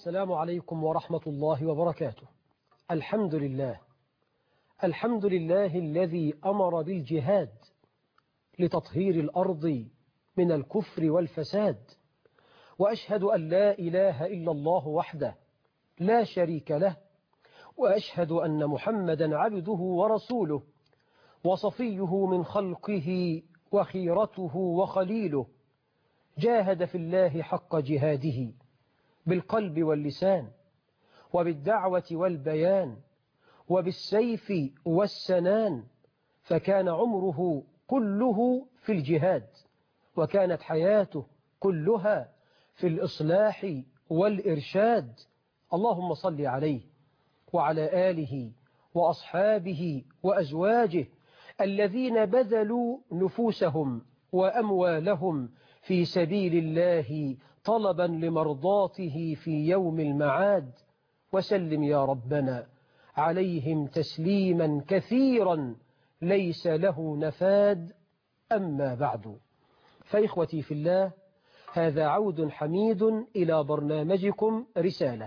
السلام عليكم ورحمة الله وبركاته. الحمد لله. الحمد لله الذي أمر بالجهاد لتطهير الأرض من الكفر والفساد، وأشهد أن لا إله إلا الله وحده لا شريك له، وأشهد أن محمدا عبده ورسوله وصفيه من خلقه وخيرته وخليله، جاهد في الله حق جهاده بالقلب واللسان وبالدعوة والبيان وبالسيف والسنان، فكان عمره كله في الجهاد، وكانت حياته كلها في الإصلاح والإرشاد. اللهم صل عليه وعلى آله وأصحابه وأزواجه الذين بذلوا نفوسهم وأموالهم في سبيل الله طلبا لمرضاته في يوم المعاد، وسلم يا ربنا عليهم تسليما كثيرا ليس له نفاد. أما بعد، فإخوتي في الله، هذا عود حميد إلى برنامجكم رسالة.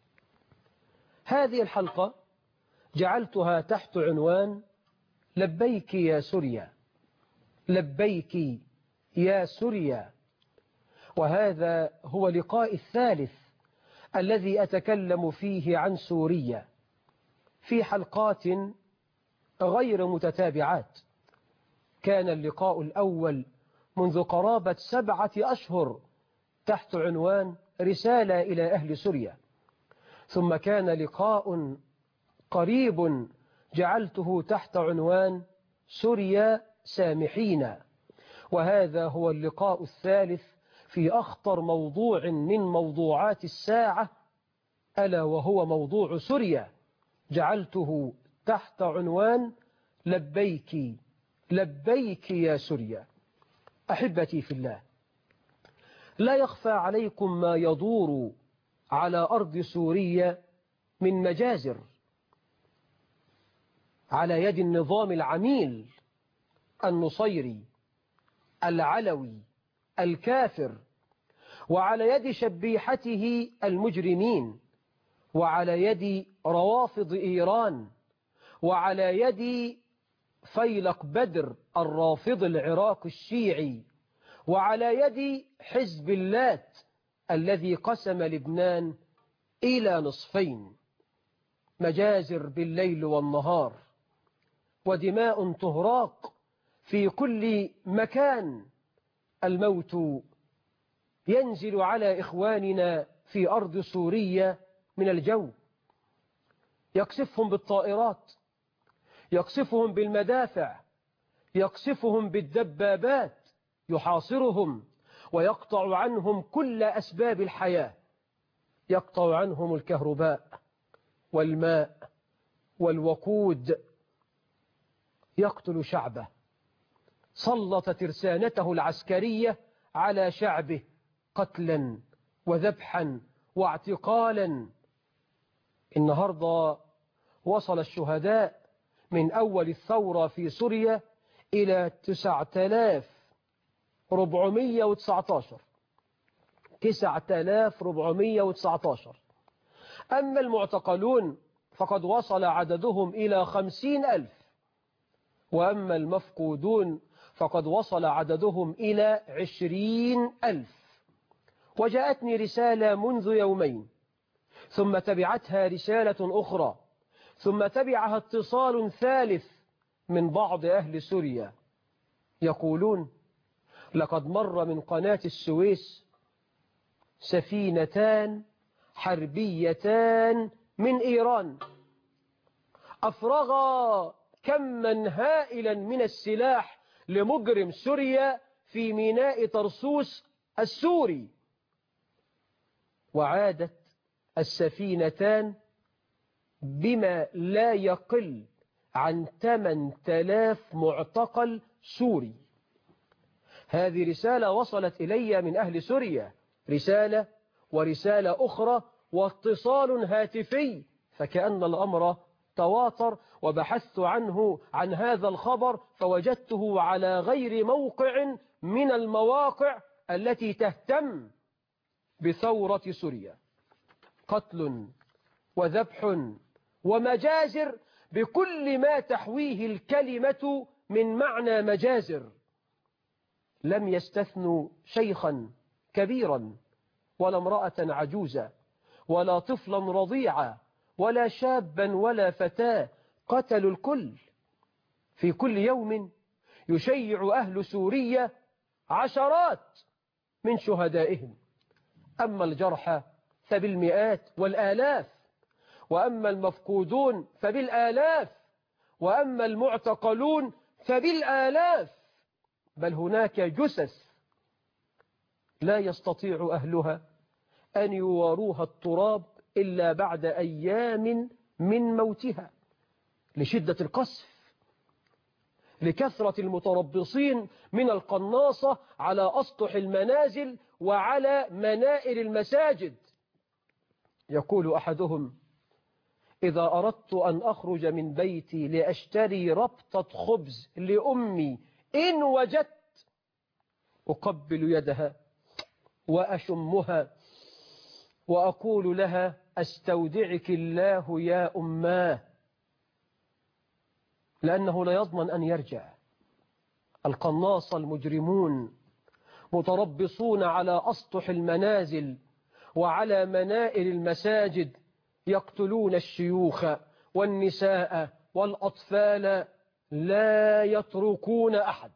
هذه الحلقة جعلتها تحت عنوان لبيك يا سوريا، لبيك يا سوريا، وهذا هو لقاء الثالث الذي أتكلم فيه عن سوريا في حلقات غير متتابعات. كان اللقاء الأول منذ قرابة 7 أشهر تحت عنوان رسالة إلى أهل سوريا، ثم كان لقاء قريب جعلته تحت عنوان سوريا سامحينا، وهذا هو اللقاء الثالث في أخطر موضوع من موضوعات الساعة، ألا وهو موضوع سوريا، جعلته تحت عنوان لبيك لبيك يا سوريا. أحبتي في الله، لا يخفى عليكم ما يدور على أرض سوريا من مجازر على يد النظام العميل النصيري العلوي الكافر، وعلى يد شبيحته المجرمين، وعلى يد روافض إيران، وعلى يد فيلق بدر الرافض العراق الشيعي، وعلى يد حزب اللات الذي قسم لبنان إلى نصفين. مجازر بالليل والنهار، ودماء تهراق في كل مكان. الموت ينزل على إخواننا في أرض سوريا من الجو، يقصفهم بالطائرات، يقصفهم بالمدافع، يقصفهم بالدبابات، يحاصرهم ويقطع عنهم كل أسباب الحياة، يقطع عنهم الكهرباء والماء والوقود، يقتل شعبه، سلط ترسانته العسكرية على شعبه قتلا وذبحا واعتقالا. النهاردة وصل الشهداء من أول الثورة في سوريا إلى 9419. 9419. أما المعتقلون فقد وصل عددهم إلى 50,000، وأما المفقودون فقد وصل عددهم إلى 20,000. وجاءتني رسالة منذ يومين، ثم تبعتها رسالة أخرى، ثم تبعها اتصال ثالث من بعض أهل سوريا، يقولون لقد مر من قناة السويس سفينتان حربيتان من إيران، أفرغا كما هائلا من السلاح لمجرم سوريا في ميناء طرسوس السوري، وعادت السفينتان بما لا يقل عن 8,000 معتقل سوري. هذه رسالة وصلت إلي من أهل سوريا، رسالة ورسالة أخرى واتصال هاتفي، فكأن الأمر تواتر. وبحثت عن هذا الخبر فوجدته على غير موقع من المواقع التي تهتم بثورة سوريا. قتل وذبح ومجازر بكل ما تحويه الكلمة من معنى مجازر. لم يستثنوا شيخا كبيرا ولا امرأة عجوزا ولا طفلا رضيعا ولا شابا ولا فتاة، قتلوا الكل. في كل يوم يشيع أهل سوريا عشرات من شهدائهم، أما الجرحى فبالمئات والآلاف، وأما المفقودون فبالآلاف، وأما المعتقلون فبالآلاف، بل هناك جثث لا يستطيع أهلها أن يواروها التراب إلا بعد أيام من موتها، لشدة القصف، لكثرة المتربصين من القناصة على أسطح المنازل وعلى منائر المساجد. يقول أحدهم: إذا أردت أن أخرج من بيتي لأشتري ربطة خبز لأمي إن وجدت، أقبل يدها وأشمها وأقول لها: أستودعك الله يا أماه، لأنه لا يضمن أن يرجع. القناص المجرمون متربصون على أسطح المنازل وعلى منائر المساجد، يقتلون الشيوخ والنساء والأطفال، لا يتركون أحد.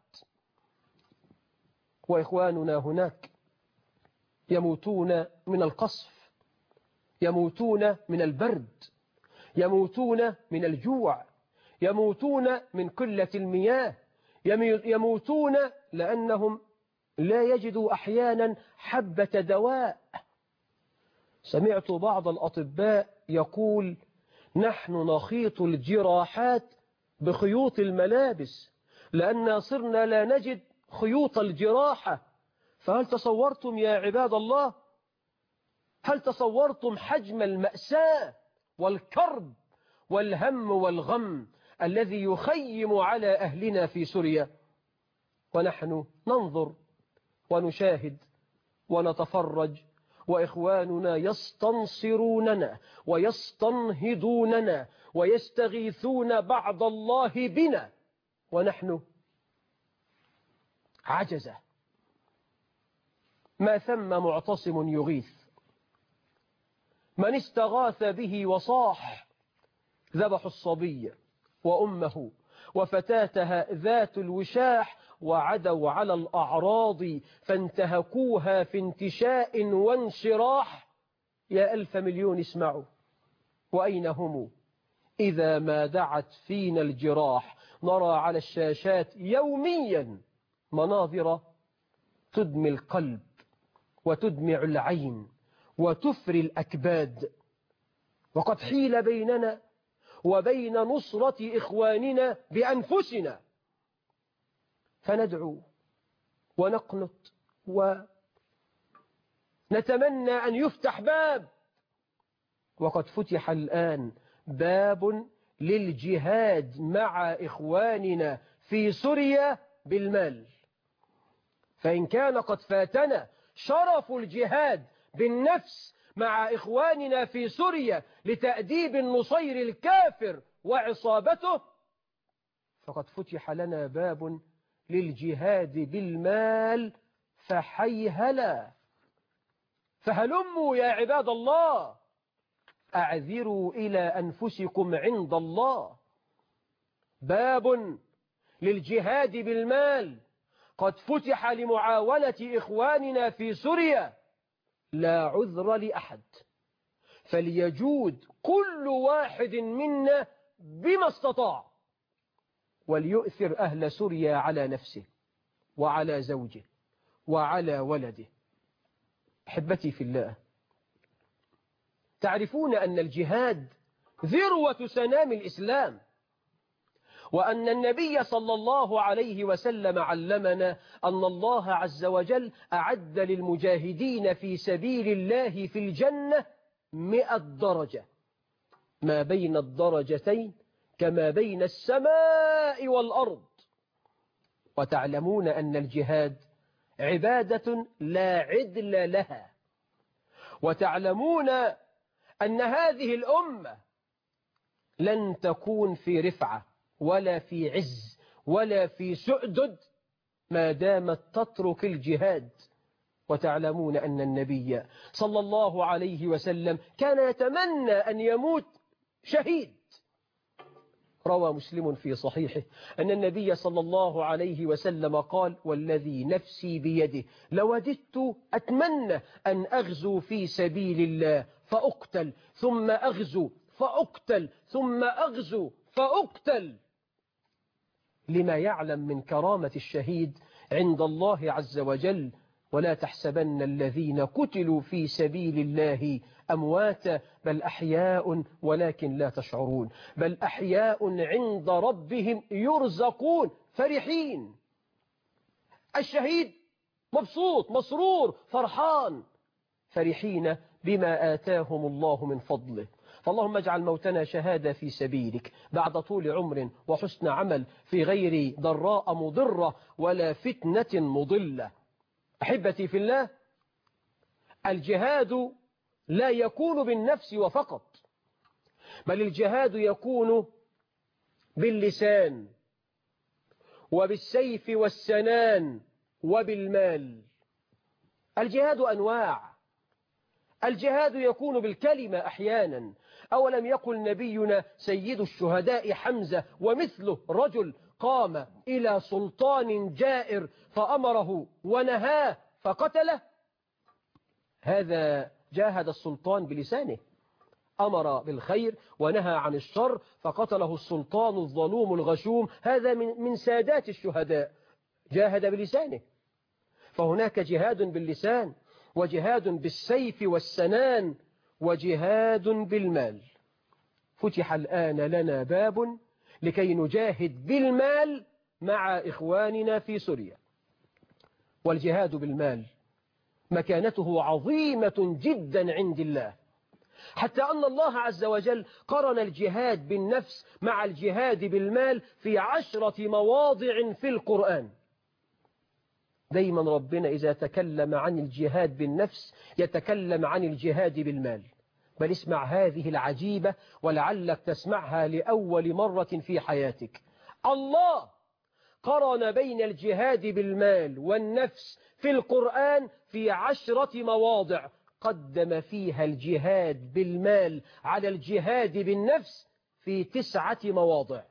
وإخواننا هناك يموتون من القصف، يموتون من البرد، يموتون من الجوع، يموتون من قلة المياه، يموتون لأنهم لا يجدوا أحيانا حبة دواء. سمعت بعض الأطباء يقول: نحن نخيط الجراحات بخيوط الملابس لأننا صرنا لا نجد خيوط الجراحة. فهل تصورتم يا عباد الله، هل تصورتم حجم المأساة والكرب والهم والغم الذي يخيم على أهلنا في سوريا؟ ونحن ننظر ونشاهد ونتفرج، وإخواننا يستنصروننا ويستنهضوننا ويستغيثون بعد الله بنا، ونحن عجزة. ما ثم معتصم يغيث، من استغاث به وصاح. ذبحوا الصبي وأمه وفتاتها ذات الوشاح، وعدوا على الأعراض فانتهكوها في انتشاء وانشراح. يا ألف مليون اسمعوا، وأين هم إذا ما دعت فينا الجراح؟ نرى على الشاشات يوميا مناظر تدمي القلب وتدمع العين وتفري الأكباد، وقد حيل بيننا وبين نصرة إخواننا بأنفسنا، فندعو ونقنط ونتمنى أن يفتح باب، وقد فتح الآن باب للجهاد مع إخواننا في سوريا بالمال. فإن كان قد فاتنا شرف الجهاد بالنفس مع إخواننا في سوريا لتأديب النصير الكافر وعصابته، فقد فتح لنا باب للجهاد بالمال، فحيهلا. فهلموا يا عباد الله، أعذروا إلى أنفسكم عند الله. باب للجهاد بالمال قد فتح لمعاونة إخواننا في سوريا، لا عذر لأحد، فليجود كل واحد منا بما استطاع، وليؤثر أهل سوريا على نفسه وعلى زوجه وعلى ولده. أحبتي في الله، تعرفون أن الجهاد ذروة سنام الإسلام، وأن النبي صلى الله عليه وسلم علمنا أن الله عز وجل أعد للمجاهدين في سبيل الله في الجنة 100 درجة، ما بين الدرجتين كما بين السماء والأرض. وتعلمون أن الجهاد عبادة لا عدل لها، وتعلمون أن هذه الأمة لن تكون في رفعة ولا في عز ولا في سؤدد ما دامت تترك الجهاد. وتعلمون أن النبي صلى الله عليه وسلم كان يتمنى أن يموت شهيد. روى مسلم في صحيحه أن النبي صلى الله عليه وسلم قال: والذي نفسي بيده لوددت أتمنى أن أغزو في سبيل الله فأقتل ثم أغزو فأقتل ثم أغزو فأقتل، لما يعلم من كرامة الشهيد عند الله عز وجل. ولا تحسبن الذين قتلوا في سبيل الله أمواتا بل أحياء ولكن لا تشعرون، بل أحياء عند ربهم يرزقون فرحين. الشهيد مبسوط مسرور فرحان، فرحين بما آتاهم الله من فضله. فاللهم اجعل موتنا شهادة في سبيلك بعد طول عمر وحسن عمل في غير ضراء مضرة ولا فتنة مضلة. أحبتي في الله، الجهاد لا يكون بالنفس وفقط، بل الجهاد يكون باللسان وبالسيف والسنان وبالمال. الجهاد أنواع. الجهاد يكون بالكلمة أحيانا. أولم يقل نبينا سيد الشهداء حمزة ومثله رجل قام إلى سلطان جائر فأمره ونهاه فقتله؟ هذا جاهد السلطان بلسانه، أمر بالخير ونهى عن الشر فقتله السلطان الظلوم الغشوم. هذا من سادات الشهداء، جاهد بلسانه. فهناك جهاد باللسان وجهاد بالسيف والسنان وجهاد بالمال. فتح الآن لنا باب لكي نجاهد بالمال مع إخواننا في سوريا. والجهاد بالمال مكانته عظيمة جدا عند الله، حتى أن الله عز وجل قرن الجهاد بالنفس مع الجهاد بالمال في 10 مواضع في القرآن. دايما ربنا إذا تكلم عن الجهاد بالنفس يتكلم عن الجهاد بالمال. بل اسمع هذه العجيبة ولعلك تسمعها لأول مرة في حياتك. الله قرن بين الجهاد بالمال والنفس في القرآن في 10 مواضع، قدم فيها الجهاد بالمال على الجهاد بالنفس في 9 مواضع.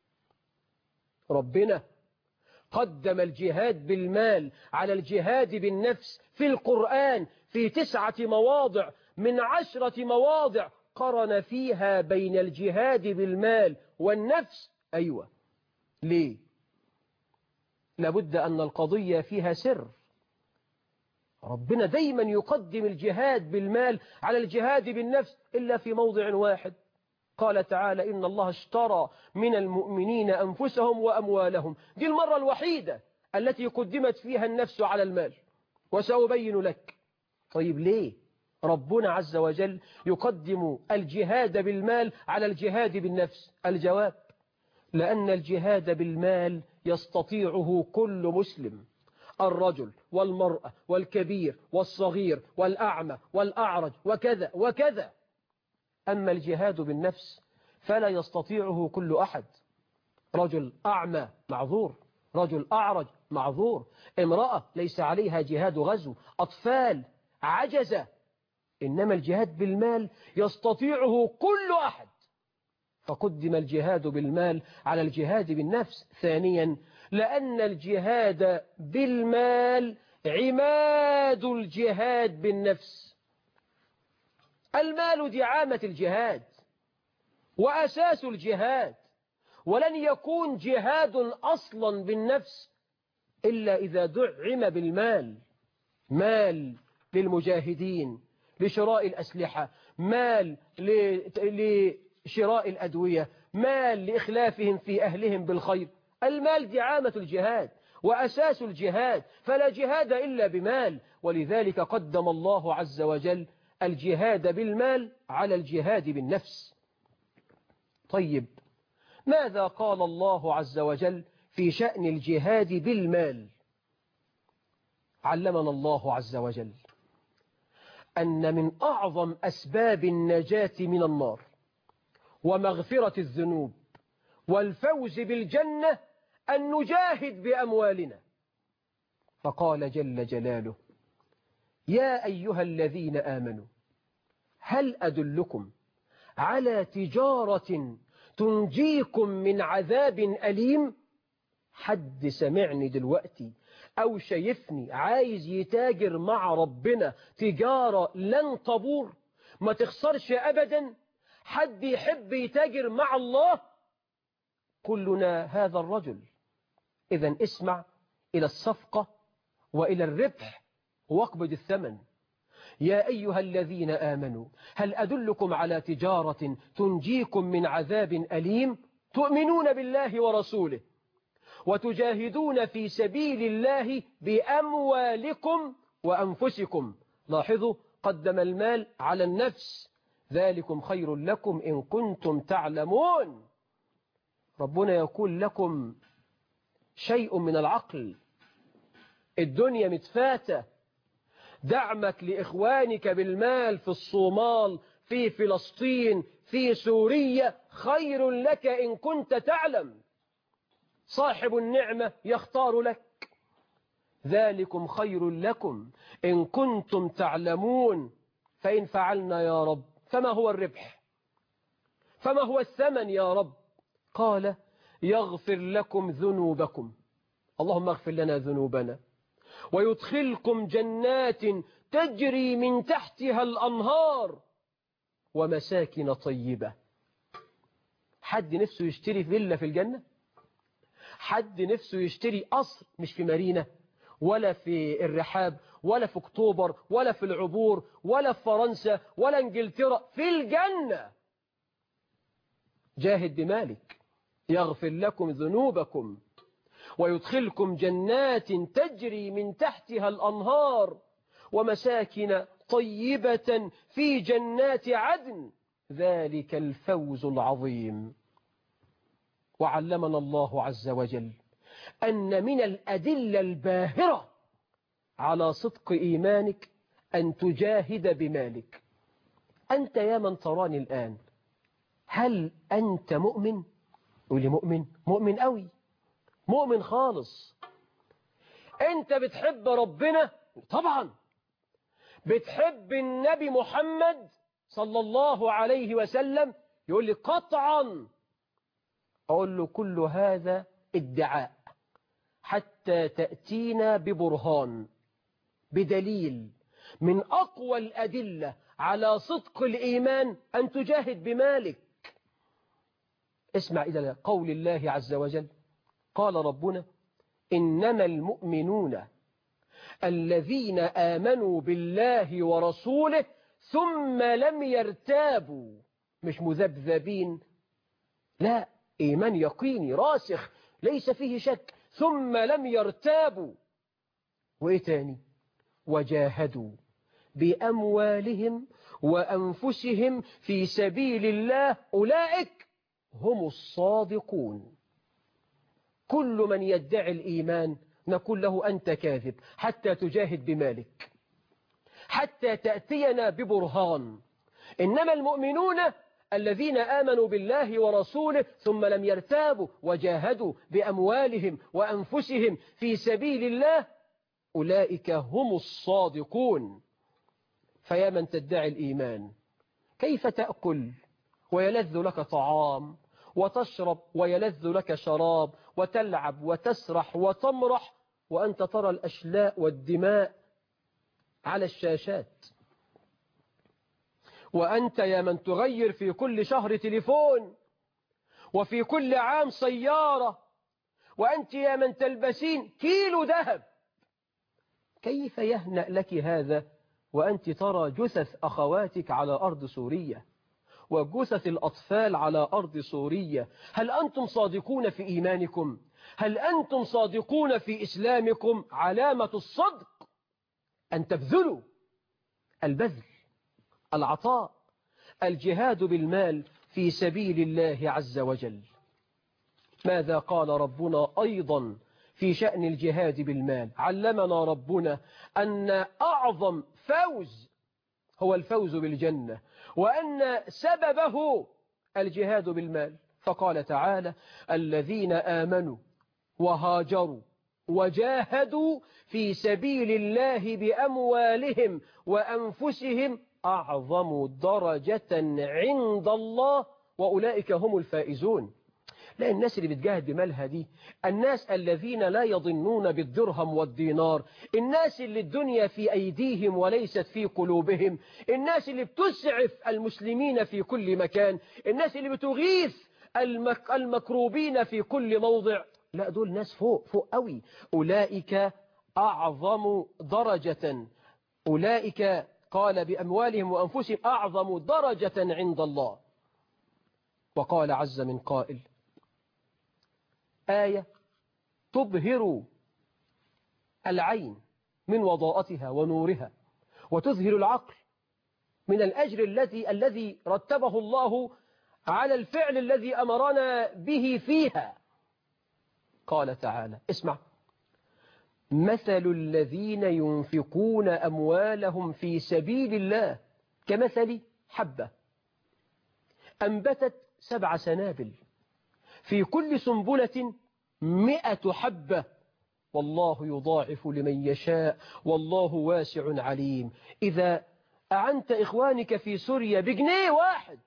ربنا قدم الجهاد بالمال على الجهاد بالنفس في القرآن في 9 مواضع من 10 مواضع قرن فيها بين الجهاد بالمال والنفس. أيوة، ليه؟ لابد أن القضية فيها سر. ربنا دايما يقدم الجهاد بالمال على الجهاد بالنفس إلا في موضع واحد. قال تعالى: إن الله اشترى من المؤمنين أنفسهم وأموالهم. دي المرة الوحيدة التي قدمت فيها النفس على المال، وسأبين لك. طيب ليه ربنا عز وجل يقدم الجهاد بالمال على الجهاد بالنفس؟ الجواب: لأن الجهاد بالمال يستطيعه كل مسلم، الرجل والمرأة والكبير والصغير والأعمى والأعرج وكذا وكذا. أما الجهاد بالنفس فلا يستطيعه كل أحد. رجل أعمى معذور، رجل أعرج معذور، امرأة ليس عليها جهاد غزو، أطفال، عجزة. إنما الجهاد بالمال يستطيعه كل أحد، فقدم الجهاد بالمال على الجهاد بالنفس. ثانيا، لأن الجهاد بالمال عماد الجهاد بالنفس. المال دعامة الجهاد وأساس الجهاد، ولن يكون جهاد أصلا بالنفس إلا إذا دعم بالمال. مال للمجاهدين لشراء الأسلحة، مال لشراء الأدوية، مال لإخلافهم في أهلهم بالخير. المال دعامة الجهاد وأساس الجهاد، فلا جهاد إلا بمال. ولذلك قدم الله عز وجل الجهاد بالمال على الجهاد بالنفس. طيب، ماذا قال الله عز وجل في شأن الجهاد بالمال؟ علمنا الله عز وجل أن من أعظم أسباب النجاة من النار ومغفرة الذنوب والفوز بالجنة أن نجاهد بأموالنا. فقال جل جلاله: يا أيها الذين آمنوا هل أدلكم على تجارة تنجيكم من عذاب أليم؟ حد سمعني دلوقتي أو شايفني عايز يتاجر مع ربنا تجارة لن تبور ما تخسرش أبدا؟ حد يحب يتاجر مع الله؟ كلنا هذا الرجل. إذن اسمع إلى الصفقة وإلى الربح واقبض الثمن. يا أيها الذين آمنوا هل أدلكم على تجارة تنجيكم من عذاب أليم؟ تؤمنون بالله ورسوله وتجاهدون في سبيل الله بأموالكم وأنفسكم. لاحظوا قدم المال على النفس. ذلكم خير لكم إن كنتم تعلمون. ربنا يقول لكم شيء من العقل. الدنيا متفاتة. دعمك لإخوانك بالمال في الصومال، في فلسطين، في سوريا خير لك إن كنت تعلم. صاحب النعمة يختار لك. ذلكم خير لكم إن كنتم تعلمون. فإن فعلنا يا رب فما هو الربح؟ فما هو الثمن يا رب؟ قال: يغفر لكم ذنوبكم. اللهم اغفر لنا ذنوبنا ويدخلكم جنات تجري من تحتها الأنهار ومساكن طيبة. حد نفسه يشتري فيلا في الجنة؟ حد نفسه يشتري قصر مش في مارينا ولا في الرحاب ولا في اكتوبر ولا في العبور ولا في فرنسا ولا انجلترا؟ في الجنة. جاهد بمالك يغفر لكم ذنوبكم ويدخلكم جنات تجري من تحتها الأنهار ومساكن طيبة في جنات عدن. ذلك الفوز العظيم. وعلمنا الله عز وجل أن من الأدلة الباهرة على صدق إيمانك أن تجاهد بمالك. أنت يا من تراني الآن، هل أنت مؤمن؟ قولي مؤمن. مؤمن قوي، مؤمن خالص. أنت بتحب ربنا طبعا، بتحب النبي محمد صلى الله عليه وسلم. يقول لي قطعا. أقول له كل هذا ادعاء حتى تأتينا ببرهان، بدليل من أقوى الأدلة على صدق الإيمان أن تجاهد بمالك. اسمع إلى قول الله عز وجل. قال ربنا: إنما المؤمنون الذين آمنوا بالله ورسوله ثم لم يرتابوا. مش مذبذبين، لا، إيمان يقيني راسخ ليس فيه شك. ثم لم يرتابوا. وإيه تاني؟ وجاهدوا بأموالهم وأنفسهم في سبيل الله أولئك هم الصادقون. كل من يدعي الإيمان نقول له أنت كاذب حتى تجاهد بمالك، حتى تأتينا ببرهان. إنما المؤمنون الذين آمنوا بالله ورسوله ثم لم يرتابوا وجاهدوا بأموالهم وأنفسهم في سبيل الله أولئك هم الصادقون. فيا من تدعي الإيمان، كيف تأكل ويلذ لك طعام، وتشرب ويلذ لك شراب، وتلعب وتسرح وتمرح، وأنت ترى الأشلاء والدماء على الشاشات؟ وأنت يا من تغير في كل شهر تليفون وفي كل عام سيارة، وأنت يا من تلبسين كيلو ذهب، كيف يهنأ لك هذا وأنت ترى جثث أخواتك على أرض سوريا وجثث الأطفال على أرض سوريا؟ هل أنتم صادقون في إيمانكم؟ هل أنتم صادقون في إسلامكم؟ علامة الصدق أن تبذلوا، البذل، العطاء، الجهاد بالمال في سبيل الله عز وجل. ماذا قال ربنا أيضا في شأن الجهاد بالمال؟ علمنا ربنا أن أعظم فوز هو الفوز بالجنة، وأن سببه الجهاد بالمال. فقال تعالى: الذين آمنوا وهاجروا وجاهدوا في سبيل الله بأموالهم وأنفسهم أعظم درجة عند الله وأولئك هم الفائزون. لا، الناس اللي بتجاهد بمالها دي الناس الذين لا يظنون بالدرهم والدينار، الناس اللي الدنيا في أيديهم وليست في قلوبهم، الناس اللي بتسعف المسلمين في كل مكان، الناس اللي بتغيث المكروبين في كل موضع. لا، دول ناس فوق قوي، أولئك أعظم درجة، أولئك قال بأموالهم وأنفسهم أعظم درجة عند الله. وقال عز من قائل: آية تبهر العين من وضاءتها ونورها، وتذهل العقل من الأجر الذي رتبه الله على الفعل الذي أمرنا به فيها. قال تعالى: اسمع: مثل الذين ينفقون أموالهم في سبيل الله كمثل حبة أنبتت 7 سنابل في كل سنبلة 100 حبة والله يضاعف لمن يشاء والله واسع عليم. إذا أعنت إخوانك في سوريا بجنيه واحد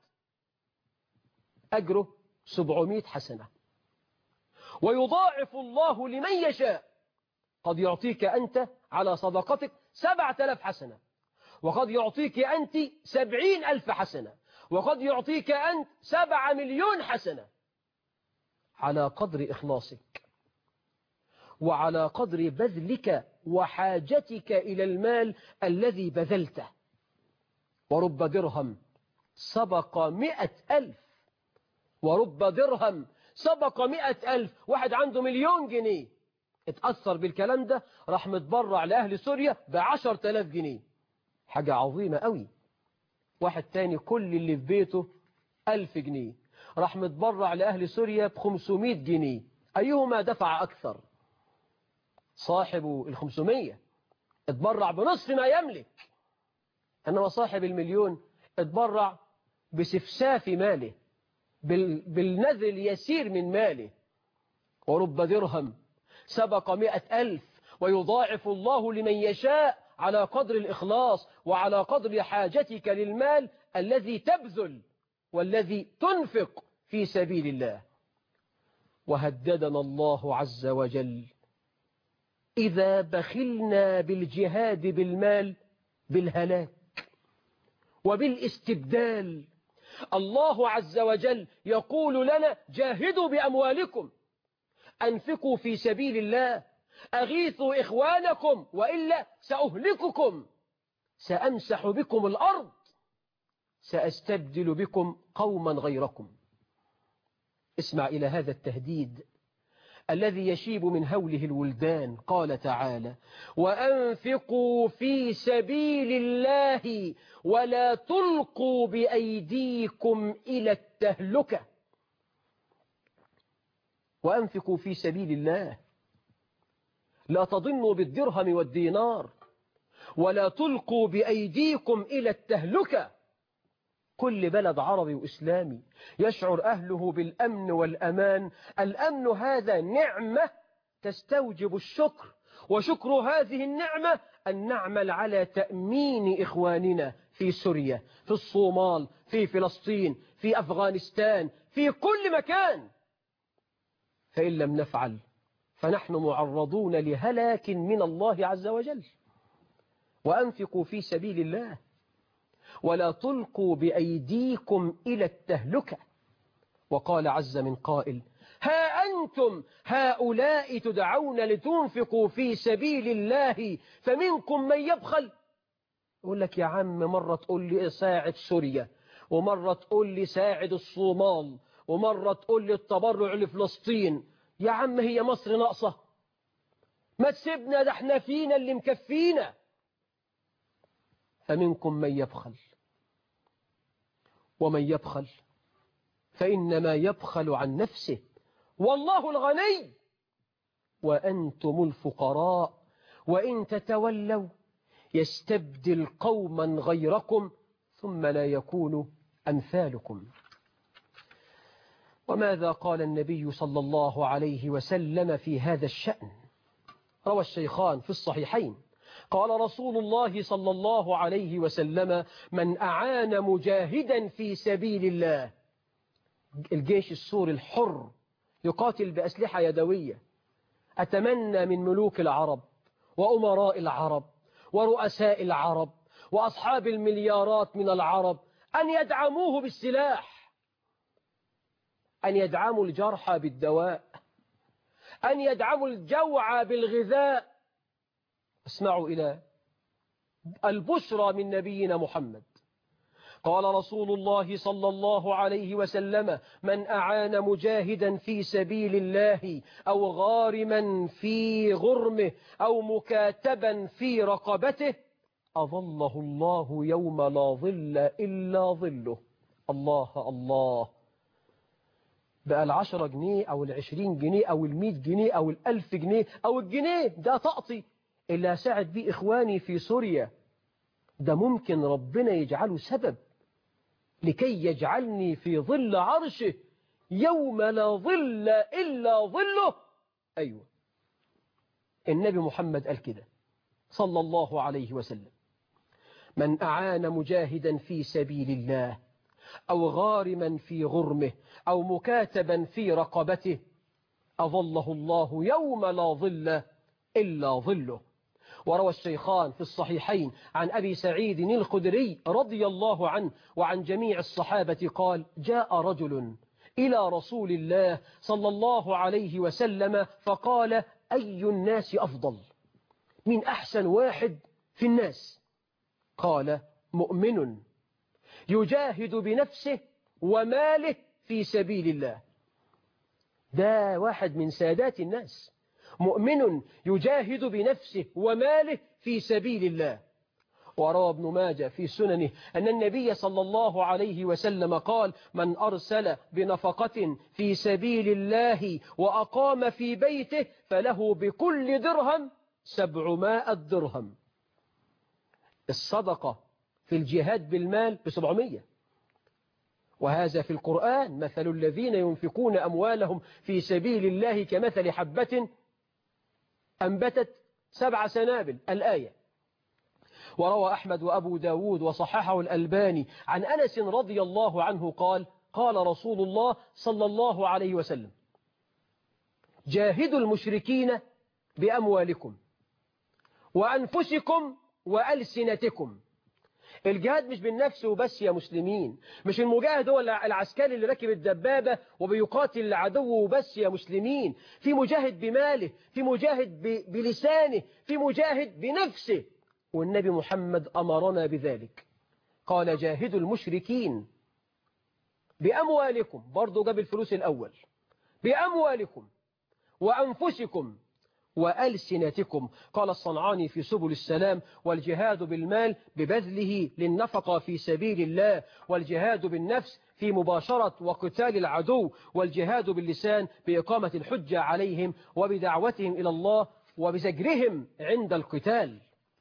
أجره 700 حسنة، ويضاعف الله لمن يشاء. قد يعطيك أنت على صدقتك 7000 حسنة، وقد يعطيك أنت 70,000 حسنة، وقد يعطيك أنت 7 مليون حسنة، على قدر إخلاصك وعلى قدر بذلك وحاجتك إلى المال الذي بذلته. ورب درهم سبق 100,000، ورب درهم سبق 100,000. واحد عنده 1,000,000 جنيه اتأثر بالكلام ده، راح متبرع لأهل سوريا ب10,000 جنيه، حاجة عظيمة قوي. واحد تاني كل اللي في بيته 1000 جنيه راح متبرع لأهل سوريا ب500 جنيه. أيهما دفع أكثر؟ صاحب 500 اتبرع بنصف ما يملك، إنما صاحب 1,000,000 اتبرع بسفساف ماله، بالنذل اليسير من ماله. ورب درهم سبق 100,000، ويضاعف الله لمن يشاء على قدر الإخلاص وعلى قدر حاجتك للمال الذي تبذل والذي تنفق في سبيل الله. وهددنا الله عز وجل إذا بخلنا بالجهاد بالمال بالهلاك وبالاستبدال. الله عز وجل يقول لنا: جاهدوا بأموالكم، أنفقوا في سبيل الله، أغيثوا إخوانكم وإلا سأهلككم، سأمسح بكم الأرض، سأستبدل بكم قوما غيركم. اسمع إلى هذا التهديد الذي يشيب من هوله الولدان. قال تعالى: وأنفقوا في سبيل الله ولا تلقوا بأيديكم إلى التهلكة. وأنفقوا في سبيل الله، لا تضنوا بالدرهم والدينار، ولا تلقوا بأيديكم إلى التهلكة. كل بلد عربي وإسلامي يشعر أهله بالأمن والأمان، الأمن هذا نعمة تستوجب الشكر، وشكر هذه النعمة أن نعمل على تأمين إخواننا في سوريا، في الصومال، في فلسطين، في أفغانستان، في كل مكان. فإن لم نفعل فنحن معرضون لهلاك من الله عز وجل. وأنفقوا في سبيل الله ولا تلقوا بأيديكم إلى التهلكة. وقال عز من قائل: ها أنتم هؤلاء تدعون لتنفقوا في سبيل الله فمنكم من يبخل. يقول لك: يا عم مرة تقول لي ساعد سوريا، ومرة تقول لي ساعد الصومال، ومرة تقول لي التبرع لفلسطين. يا عم هي مصر ناقصة؟ ما تسيبنا، ده احنا فينا اللي مكفينا. فمنكم من يبخل، ومن يبخل فإنما يبخل عن نفسه، والله الغني وأنتم الفقراء وإن تتولوا يستبدل قوما غيركم ثم لا يكونوا أمثالكم. وماذا قال النبي صلى الله عليه وسلم في هذا الشأن؟ روى الشيخان في الصحيحين قال رسول الله صلى الله عليه وسلم: من أعان مجاهدا في سبيل الله، الجيش السوري الحر يقاتل بأسلحة يدوية، أتمنى من ملوك العرب وأمراء العرب ورؤساء العرب وأصحاب المليارات من العرب أن يدعموه بالسلاح، أن يدعموا الجرحى بالدواء، أن يدعموا الجوع بالغذاء. اسمعوا إلى البشرى من نبينا محمد. قال رسول الله صلى الله عليه وسلم: من أعان مجاهدا في سبيل الله أو غارما في غرمه أو مكاتبا في رقبته أظله الله يوم لا ظل إلا ظله. الله الله. بقى 10 جنيه أو 20 جنيه أو 100 جنيه أو 1000 جنيه أو الجنيه ده تقطي اللي هساعد بيه إخواني في سوريا، ده ممكن ربنا يجعله سبب لكي يجعلني في ظل عرشه يوم لا ظل إلا ظله. أيوة، النبي محمد قال كده صلى الله عليه وسلم: من أعان مجاهدا في سبيل الله أو غارما في غرمه أو مكاتبا في رقبته أظله الله يوم لا ظل إلا ظله. وروى الشيخان في الصحيحين عن أبي سعيد الخدري رضي الله عنه وعن جميع الصحابة قال: جاء رجل إلى رسول الله صلى الله عليه وسلم فقال: أي الناس أفضل؟ من أحسن واحد في الناس؟ قال: مؤمن يجاهد بنفسه وماله في سبيل الله. ده واحد من سادات الناس، مؤمن يجاهد بنفسه وماله في سبيل الله. وروى ابن ماجه في سننه أن النبي صلى الله عليه وسلم قال: من أرسل بنفقة في سبيل الله وأقام في بيته فله بكل درهم 700 درهم. الصدقة في الجهاد بالمال ب700. وهذا في القرآن: مثل الذين ينفقون أموالهم في سبيل الله كمثل حبة أنبتت 7 سنابل الآية. وروى أحمد وأبو داود وصححه الألباني عن أنس رضي الله عنه قال: قال رسول الله صلى الله عليه وسلم: جاهدوا المشركين بأموالكم وأنفسكم وألسنتكم. الجهاد مش بالنفس وبس يا مسلمين، مش المجاهد هو العسكري اللي راكب الدبابة وبيقاتل العدو وبس يا مسلمين، في مجاهد بماله، في مجاهد بلسانه، في مجاهد بنفسه. والنبي محمد أمرنا بذلك، قال: جاهدوا المشركين بأموالكم، برضو جاب الفلوس الأول، بأموالكم وأنفسكم وألسنتكم. قال الصنعاني في سبل السلام: والجهاد بالمال ببذله للنفقة في سبيل الله، والجهاد بالنفس في مباشرة وقتال العدو، والجهاد باللسان بإقامة الحجة عليهم وبدعوتهم إلى الله وبزجرهم عند القتال.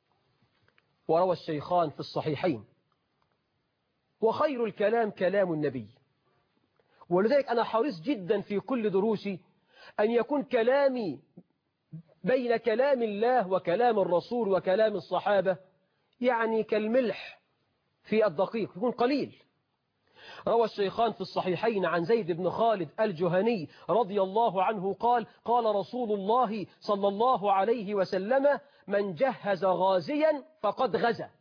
وروى الشيخان في الصحيحين: وخير الكلام كلام النبي. ولذلك أنا حريص جدا في كل دروسي أن يكون كلامي بين كلام الله وكلام الرسول وكلام الصحابة يعني كالملح في الدقيق، يكون قليل. روى الشيخان في الصحيحين عن زيد بن خالد الجهني رضي الله عنه قال: قال رسول الله صلى الله عليه وسلم: من جهز غازيا فقد غزا.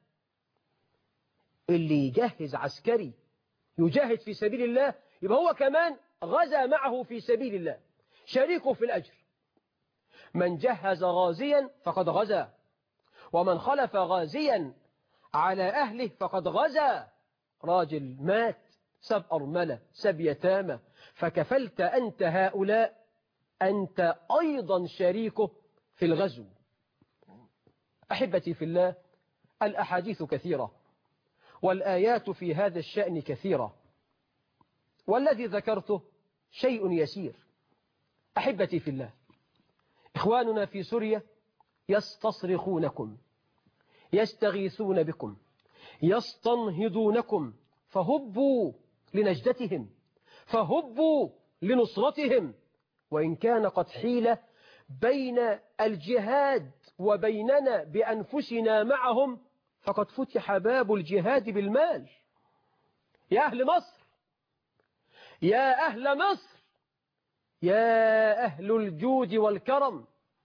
اللي يجهز عسكري يجاهد في سبيل الله يبقى هو كمان غزا معه في سبيل الله، شريكه في الأجر. من جهز غازيا فقد غزا، ومن خلف غازيا على أهله فقد غزا. راجل مات، سب أرملة، سب يتامى، فكفلت أنت هؤلاء، أنت أيضا شريكه في الغزو. أحبتي في الله، الأحاديث كثيرة والآيات في هذا الشأن كثيرة، والذي ذكرته شيء يسير. أحبتي في الله، إخواننا في سوريا يستصرخونكم، يستغيثون بكم يستنهضونكم فهبوا لنجدتهم، فهبوا لنصرتهم، وإن كان قد حيل بين الجهاد وبيننا بأنفسنا معهم فقد فتح باب الجهاد بالمال. يا أهل مصر، يا أهل مصر، يا أهل الجود والكرم،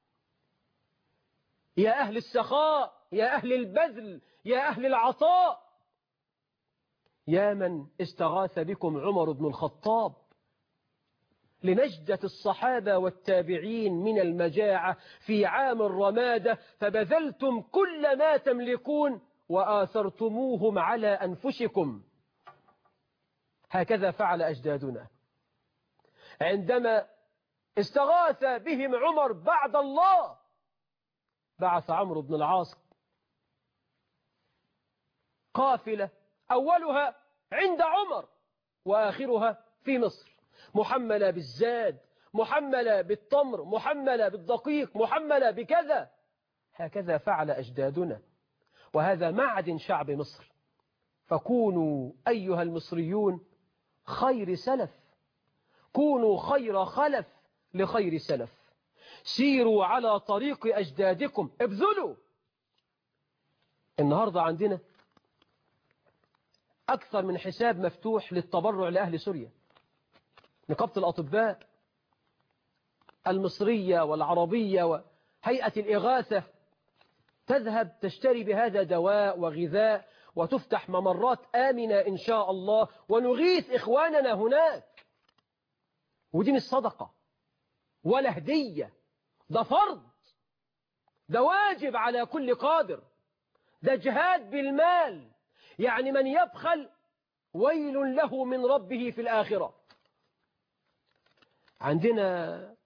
يا أهل السخاء، يا أهل البذل، يا أهل العطاء، يا من استغاث بكم عمر بن الخطاب لنجدة الصحابة والتابعين من المجاعة في عام الرمادة، فبذلتم كل ما تملكون وآثرتموهم على أنفسكم. هكذا فعل أجدادنا عندما استغاث بهم عمر بعد الله، بعث عمرو بن العاص قافلة أولها عند عمر وآخرها في مصر، محملة بالزاد، محملة بالتمر، محملة بالدقيق، محملة بكذا. هكذا فعل أجدادنا، وهذا معدن شعب مصر. فكونوا أيها المصريون خير سلف، كونوا خير خلف لخير سلف، سيروا على طريق أجدادكم، ابذلوا. النهاردة عندنا أكثر من حساب مفتوح للتبرع لأهل سوريا. نقابة الأطباء المصرية والعربية وهيئة الإغاثة تذهب تشتري بهذا دواء وغذاء، وتفتح ممرات آمنة إن شاء الله، ونغيث إخواننا هناك. ودي مش صدقة ولا هدية، ده فرض، ده واجب على كل قادر، ده جهاد بالمال. يعني من يبخل ويل له من ربه في الآخرة. عندنا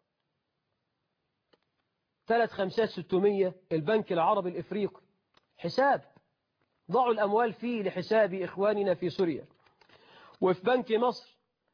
35600 البنك العربي الإفريقي حساب ضعوا الأموال فيه لحساب إخواننا في سوريا. وفي بنك مصر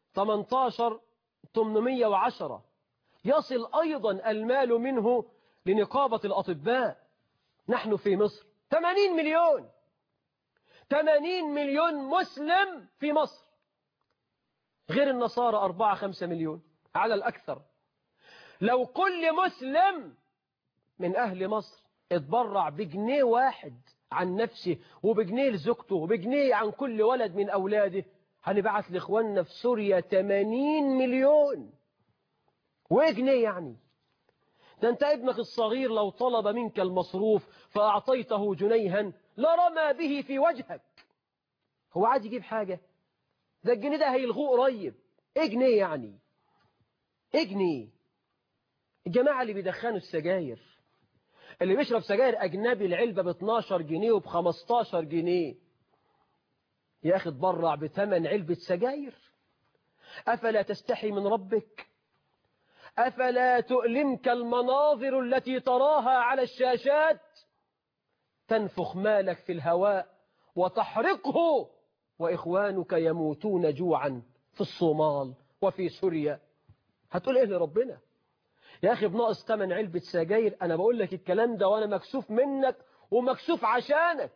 18810 يصل أيضا المال منه لنقابة الأطباء. نحن في مصر 80 مليون، 80 مليون مسلم في مصر، غير النصارى 4-5 مليون على الأكثر. لو كل مسلم من أهل مصر اتبرع بجنيه واحد عن نفسه، وبجنيه لزوجته، وبجنيه عن كل ولد من أولاده، هنبعث لإخواننا في سوريا 80 مليون. وجنيه يعني ده أنت ابنك الصغير لو طلب منك المصروف فأعطيته جنيها لرمى به في وجهك. هو عاد يجيب حاجة؟ ده الجنيه ده هيلغوه قريب. إيه جنيه يعني؟ إيه جنيه؟ الجماعة اللي بيدخنوا السجاير، اللي بيشرب سجاير أجنبي العلبة ب12 جنيه وب15 جنيه، يا أخي اتبرع بثمن علبة سجاير. أفلا تستحي من ربك؟ أفلا تؤلمك المناظر التي تراها على الشاشات؟ تنفخ مالك في الهواء وتحرقه، وإخوانك يموتون جوعا في الصومال وفي سوريا. هتقول إيه لربنا؟ يا أخي بناقص ثمن علبة سجاير. أنا بقول لك الكلام ده وأنا مكسوف منك ومكسوف عشانك.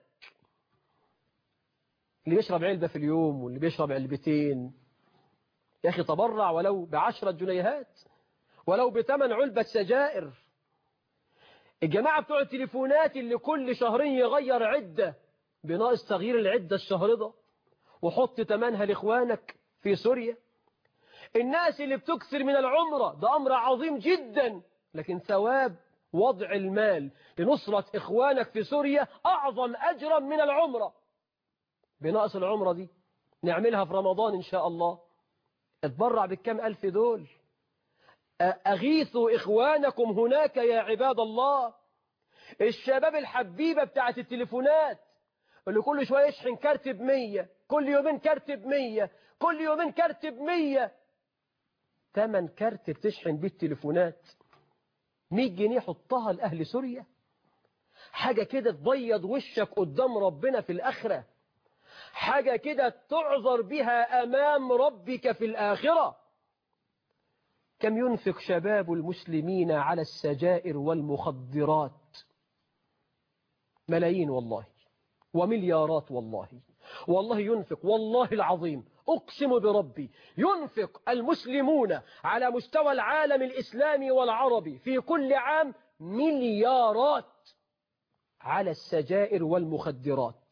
اللي بيشرب علبة في اليوم واللي بيشرب علبتين، يا أخي تبرع ولو ب10 جنيهات، ولو بثمن علبة سجائر. الجماعة بتوع التليفونات اللي كل شهرين يغير عدة، بناقص تغيير العدة الشهر ده وحط ثمنها لإخوانك في سوريا. الناس اللي بتكثر من العمرة، ده أمر عظيم جدا، لكن ثواب وضع المال لنصرة إخوانك في سوريا أعظم أجرا من العمرة. بناقص العمرة دي نعملها في رمضان إن شاء الله. اتبرع بالكم ألف دول. أغيثوا إخوانكم هناك يا عباد الله. الشباب الحبيبة بتاعت التليفونات اللي كل شوية يشحن كارت ب100، كل يومين كارت ب100، كل يومين كارت ب100. ثمن كارت بتشحن بيه التليفونات 100 جنيه حطها لأهل سوريا. حاجة كده تبيض وشك قدام ربنا في الآخرة، حاجة كده تعذر بها أمام ربك في الآخرة. كم ينفق شباب المسلمين على السجائر والمخدرات؟ ملايين والله ومليارات والله. والله ينفق، والله العظيم أقسم بربي، ينفق المسلمون على مستوى العالم الإسلامي والعربي في كل عام مليارات على السجائر والمخدرات.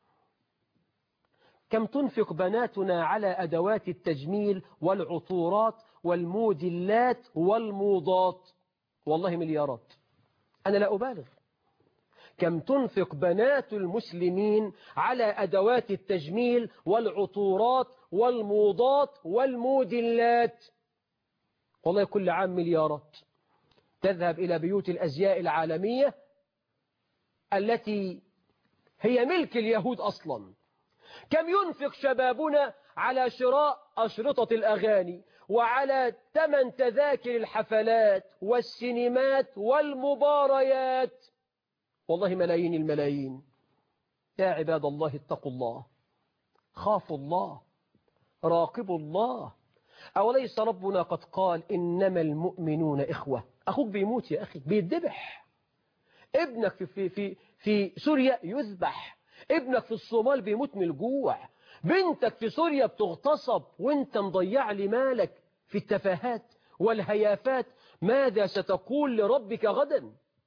كم تنفق بناتنا على أدوات التجميل والعطورات والموديلات والموضات؟ والله مليارات، أنا لا أبالغ. كم تنفق بنات المسلمين على أدوات التجميل والعطورات والموضات والموديلات؟ والله كل عام مليارات تذهب إلى بيوت الأزياء العالمية التي هي ملك اليهود أصلا. كم ينفق شبابنا على شراء أشرطة الأغاني وعلى ثمن تذاكر الحفلات والسينمات والمباريات؟ والله ملايين الملايين. يا عباد الله اتقوا الله، خافوا الله، راقبوا الله. أوليس ربنا قد قال إنما المؤمنون إخوة؟ أخوك بيموت يا أخي، بيتذبح. ابنك في سوريا يذبح، ابنك في الصومال بيموت من الجوع، بنتك في سوريا بتغتصب وانت مضيع لي مالك في التفاهات والهيافات. ماذا ستقول لربك غدا؟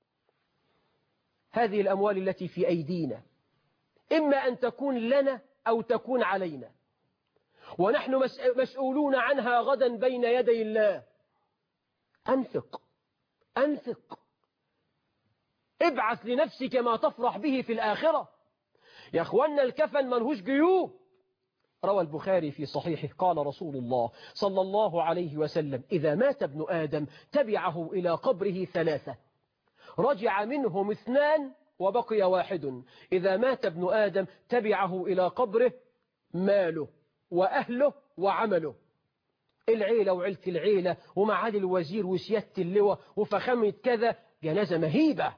هذه الأموال التي في أيدينا إما أن تكون لنا أو تكون علينا، ونحن مسؤولون عنها غدا بين يدي الله. أنفق، أنفق، ابعث لنفسك ما تفرح به في الآخرة. يا أخوانا الكفن منهوش جيوب. روى البخاري في صحيحه قال رسول الله صلى الله عليه وسلم: إذا مات ابن آدم تبعه إلى قبره ثلاثة، رجع منهم 2 وبقي 1. إذا مات ابن آدم تبعه إلى قبره ماله وأهله وعمله. العيلة وعيلة العيلة ومعالي الوزير وسيادة اللواء وفخامة كذا، جنازة مهيبة.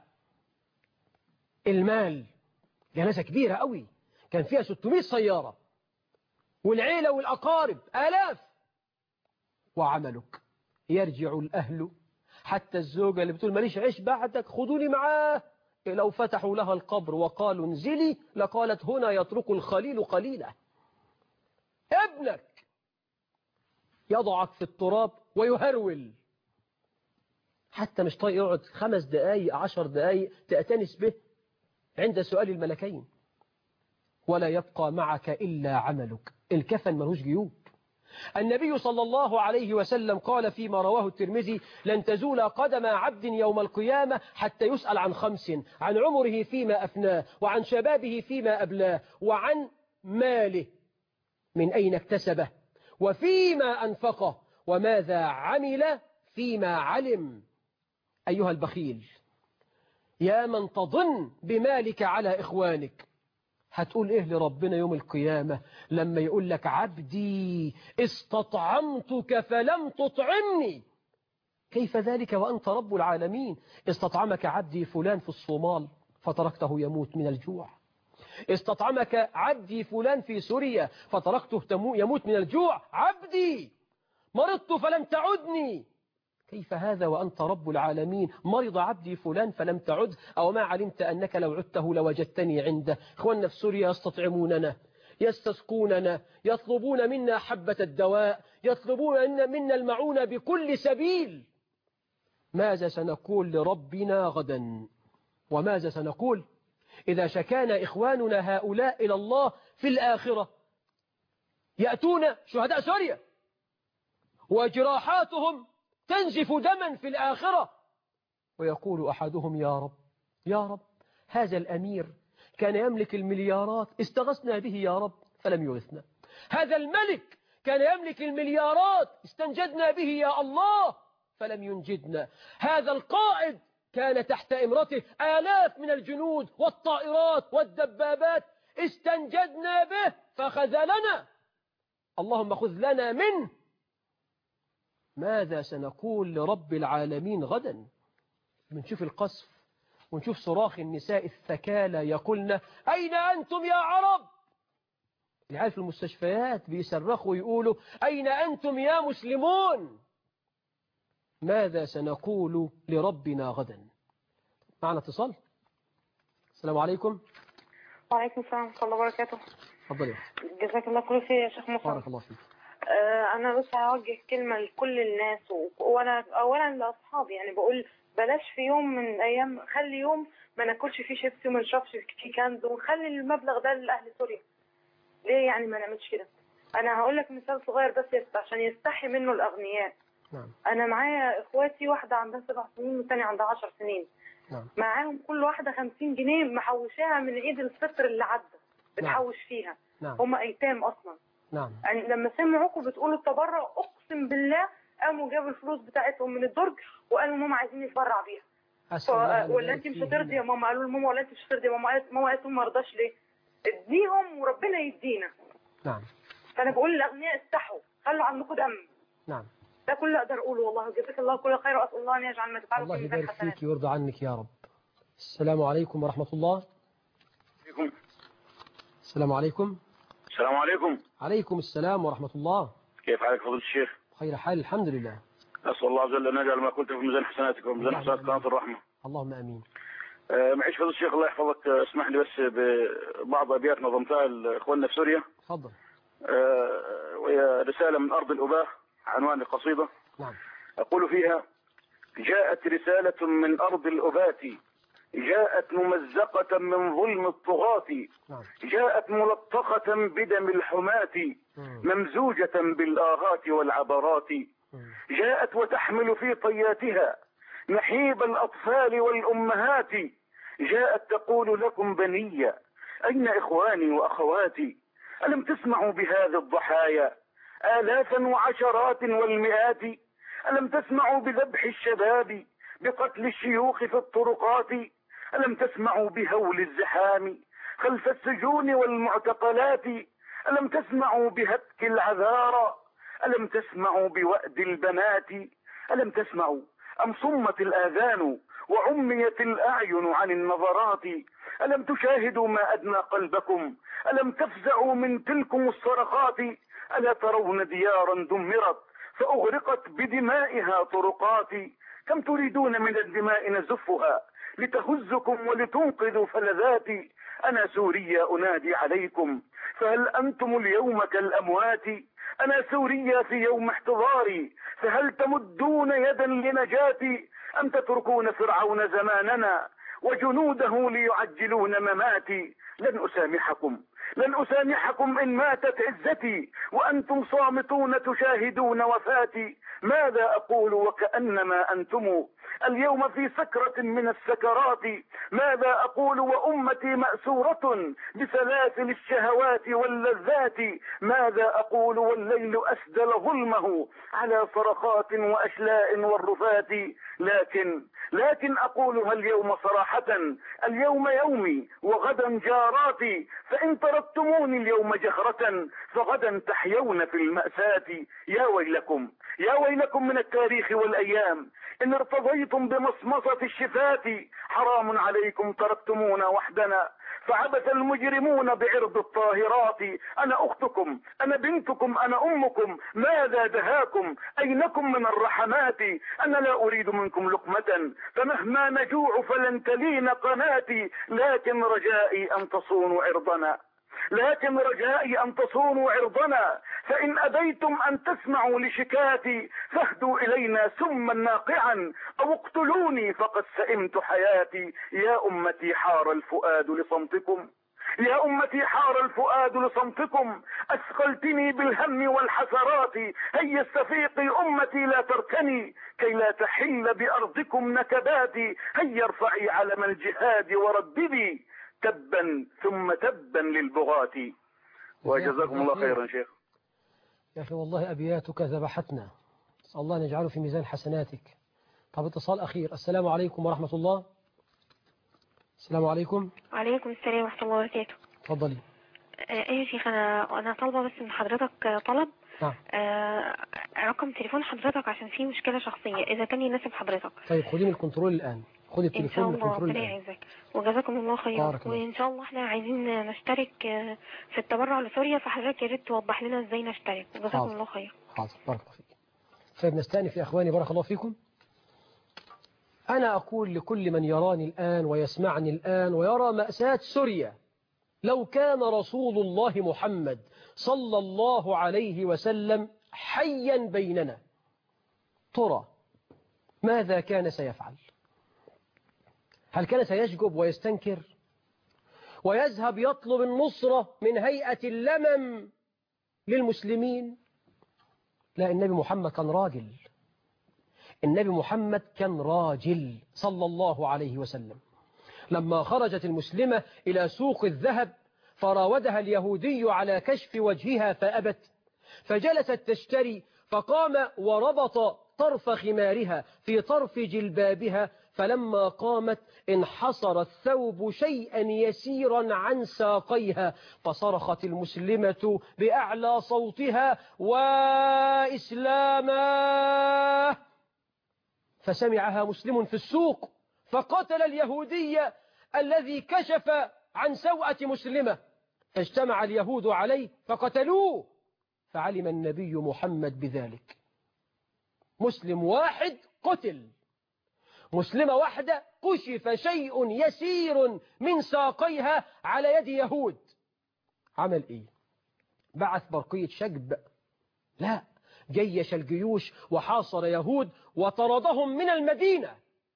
المال جنازة كبيرة قوي كان فيها 600 سيارة، والعيلة والأقارب آلاف. وعملك يرجع الأهل، حتى الزوجة اللي بتقول ماليش عيش بعدك خذوني معاه، لو فتحوا لها القبر وقالوا انزلي لقالت هنا يترك الخليل قليلا. ابنك يضعك في التراب ويهرول، حتى مش طايق يقعد 5 دقايق 10 دقايق تأتنس به عند سؤال الملكين. ولا يبقى معك إلا عملك. الكفن ملوش جيوب. النبي صلى الله عليه وسلم قال فيما رواه الترمذي: لن تزول قدم عبد يوم القيامة حتى يسأل عن 5: عن عمره فيما أفناه، وعن شبابه فيما أبلاه، وعن ماله من أين اكتسبه، وفيما أنفقه، وماذا عمل فيما علم. أيها البخيل، يا من تظن بمالك على إخوانك، هتقول إيه لربنا يوم القيامة لما يقول لك: عبدي استطعمتك فلم تطعمني؟ كيف ذلك وأنت رب العالمين؟ استطعمك عبدي فلان في الصومال فتركته يموت من الجوع، استطعمك عبدي فلان في سوريا فتركته يموت من الجوع. عبدي مرضت فلم تعدني. كيف هذا وأنت رب العالمين؟ مرض عبدي فلان فلم تعد، أو ما علمت أنك لو عدته لوجدتني عنده. إخواننا في سوريا يستطعموننا، يستسقوننا، يطلبون منا حبة الدواء، يطلبون منا المعونة بكل سبيل. ماذا سنقول لربنا غدا؟ وماذا سنقول إذا شكانا إخواننا هؤلاء إلى الله في الآخرة؟ يأتون شهداء سوريا وجراحاتهم تنزف دما في الآخرة، ويقول أحدهم: يا رب، يا رب، هذا الأمير كان يملك المليارات استغثنا به يا رب فلم يغثنا. هذا الملك كان يملك المليارات استنجدنا به يا الله فلم ينجدنا. هذا القائد كان تحت إمرته آلاف من الجنود والطائرات والدبابات استنجدنا به فخذلنا، اللهم خذ لنا منه. ماذا سنقول لرب العالمين غدا؟ بنشوف القصف ونشوف صراخ النساء الثكالى يقولن: أين أنتم يا عرب؟ العيال في المستشفيات بيصرخوا ويقولوا: أين أنتم يا مسلمون؟ ماذا سنقول لربنا غدا؟ معنا اتصال. السلام عليكم. وعليكم السلام ورحمة الله وبركاته. اتفضلي. جزاك الله كل خير يا شيخ مصطفى. بارك الله فيك. أنا بس هوجه كلمة لكل الناس وأنا أولا لأصحابي، يعني بقول بلاش في يوم من الأيام، خلي يوم ما ناكلش فيه شيبسي وما نشربش فيه كنز، ونخلي المبلغ ده لأهل سوريا. ليه يعني ما نعملش كده؟ أنا هقول لك مثال صغير بس عشان يستحي منه الأغنياء. نعم. أنا معايا إخواتي، واحدة عندها 7 سنين والثانية عندها 10 سنين. نعم. معاهم كل واحدة 50 جنيه محوشاها من عيد الفطر اللي عدى، بتحوش فيها. نعم. هم أيتام أصلا. نعم. يعني لما سمعوكم بتقولوا التبرع، أقسم بالله قاموا جابوا الفلوس بتاعتهم من الدرج وقالوا ماما عايزين نتبرع بيها. ولا أنت مش هترضي يا ماما؟ قالوا لماما ولا أنت مش هترضي يا ماما؟ ماما قالت ما رضاش ليه؟ اديهم وربنا يدينا. نعم. فأنا بقول للأغنياء استحوا، خلوا عنكم دم. نعم. ده كل اللي أقدر أقوله، والله جزاك الله كل خير، وأسأل الله أن يجعل ما تفعلوا الله في ميزان يبارك حسنات. فيك ويرضى عنك يا رب. السلام عليكم ورحمة الله. السلام عليكم. السلام عليكم. عليكم السلام ورحمة الله. كيف حالك فضيلة الشيخ؟ خير حال الحمد لله. أسأل الله عز وجل أن يجعل ما قلت في ميزان حسناتك وميزان حسنات قناة الرحمة. اللهم أمين. معيش فضيلة الشيخ الله يحفظك، اسمح لي بس ببعض أبيات نظمتها لإخواننا في سوريا. تفضل. وهي رسالة من أرض الأباء، عنوان القصيدة. نعم. أقول فيها: جاءت رسالة من أرض الأبات، جاءت ممزقة من ظلم الطغاة، جاءت ملطخة بدم الحماة، ممزوجة بالآهات والعبرات، جاءت وتحمل في طياتها نحيب الأطفال والأمهات، جاءت تقول لكم بنية أين إخواني وأخواتي؟ ألم تسمعوا بهذه الضحايا آلافا وعشرات والمئات؟ ألم تسمعوا بذبح الشباب، بقتل الشيوخ في الطرقات؟ ألم تسمعوا بهول الزحام خلف السجون والمعتقلات؟ ألم تسمعوا بهتك العذارى؟ ألم تسمعوا بوأد البنات؟ ألم تسمعوا أم صمت الآذان وعميت الأعين عن النظرات؟ ألم تشاهدوا ما أدنى قلبكم؟ ألم تفزعوا من تلكم الصرخات؟ ألا ترون ديارا دمرت فأغرقت بدمائها طرقات؟ كم تريدون من الدماء نزفها لتهزكم ولتنقذوا فلذاتي؟ أنا سوريا أنادي عليكم، فهل أنتم اليوم كالأموات؟ أنا سوريا في يوم احتضاري، فهل تمدون يدا لنجاتي؟ أم تتركون فرعون زماننا وجنوده ليعجلون مماتي؟ لن أسامحكم، لن أسامحكم إن ماتت عزتي وأنتم صامتون تشاهدون وفاتي. ماذا أقول وكأنما أنتم اليوم في سكرة من السكرات؟ ماذا أقول وأمتي مأسورة بسلاسل الشهوات واللذات؟ ماذا أقول والليل أسدل ظلمه على صرخات وأشلاء والرفات؟ لكن أقولها اليوم صراحة، اليوم يومي وغدا جاراتي، فإن تركتموني اليوم جهرة فغدا تحيون في المأساة. يا ويلكم من التاريخ والأيام إن ارتضيتم بمصمصة الشفات، حرام عليكم تركتمونا وحدنا فعبث المجرمون بعرض الطاهرات. أنا أختكم، أنا بنتكم، أنا أمكم، ماذا دهاكم؟ أينكم من الرحمات؟ أنا لا أريد منكم لقمة فمهما نجوع فلن تلين قناتي، لكن رجائي أن تصونوا عرضنا، لكن رجائي أن تصونوا عرضنا، فإن أبيتم أن تسمعوا لشكاتي فاهدوا إلينا سما ناقعا أو اقتلوني فقد سئمت حياتي. يا أمتي حار الفؤاد لصمتكم، يا أمتي حار الفؤاد لصمتكم، أثقلتني بالهم والحسرات. هيا استفيقي أمتي لا تركني كي لا تحل بأرضكم نكباتي. هيا ارفعي علم الجهاد ورددي تبا ثم تبا للبغاة. وجزاكم الله خيرا شيخ. يا أخي والله أبياتك ذبحتنا، نسأل الله أن يجعله في ميزان حسناتك. طب اتصال أخير. السلام عليكم ورحمة الله. السلام عليكم. وعليكم السلام ورحمة الله وبركاته. تفضلي. ايه يا شيخ، أنا طالبة بس من حضرتك طلب. نعم. رقم تليفون حضرتك عشان فيه مشكلة شخصية، إذا كان يناسب حضرتك. طيب خدي من الكنترول الآن، خدي التليفون من الكنترول الآن. إن شاء الله. وجزاكم الله خيرا. وإن شاء الله احنا عايزين نشترك في التبرع لسوريا، فحضرتك يا ريت توضح لنا ازاي نشترك. وجزاكم الله خير. حاضر، بارك الله فيك. طيب نستأنف يا إخواني، بارك الله فيكم. أنا أقول لكل من يراني الآن ويسمعني الآن ويرى مأساة سوريا، لو كان رسول الله محمد صلى الله عليه وسلم حيا بيننا، ترى ماذا كان سيفعل؟ هل كان سيشجب ويستنكر ويذهب يطلب النصرة من هيئة اللمم للمسلمين؟ لا، النبي محمد كان راجل، النبي محمد كان راجل صلى الله عليه وسلم. لما خرجت المسلمة إلى سوق الذهب فراودها اليهودي على كشف وجهها فأبت، فجلست تشتري، فقام وربط طرف خمارها في طرف جلبابها، فلما قامت انحصر الثوب شيئا يسيرا عن ساقيها، فصرخت المسلمة بأعلى صوتها: وإسلاما! فسمعها مسلم في السوق فقتل اليهودي الذي كشف عن سوءة مسلمة، فاجتمع اليهود عليه فقتلوه، فعلم النبي محمد بذلك. مسلم واحد قتل، مسلمة واحدة كشف شيء يسير من ساقيها على يد يهود. عمل ايه؟ بعث برقية شجب؟ لا، جيش الجيوش وحاصر يهود وطردهم من المدينة.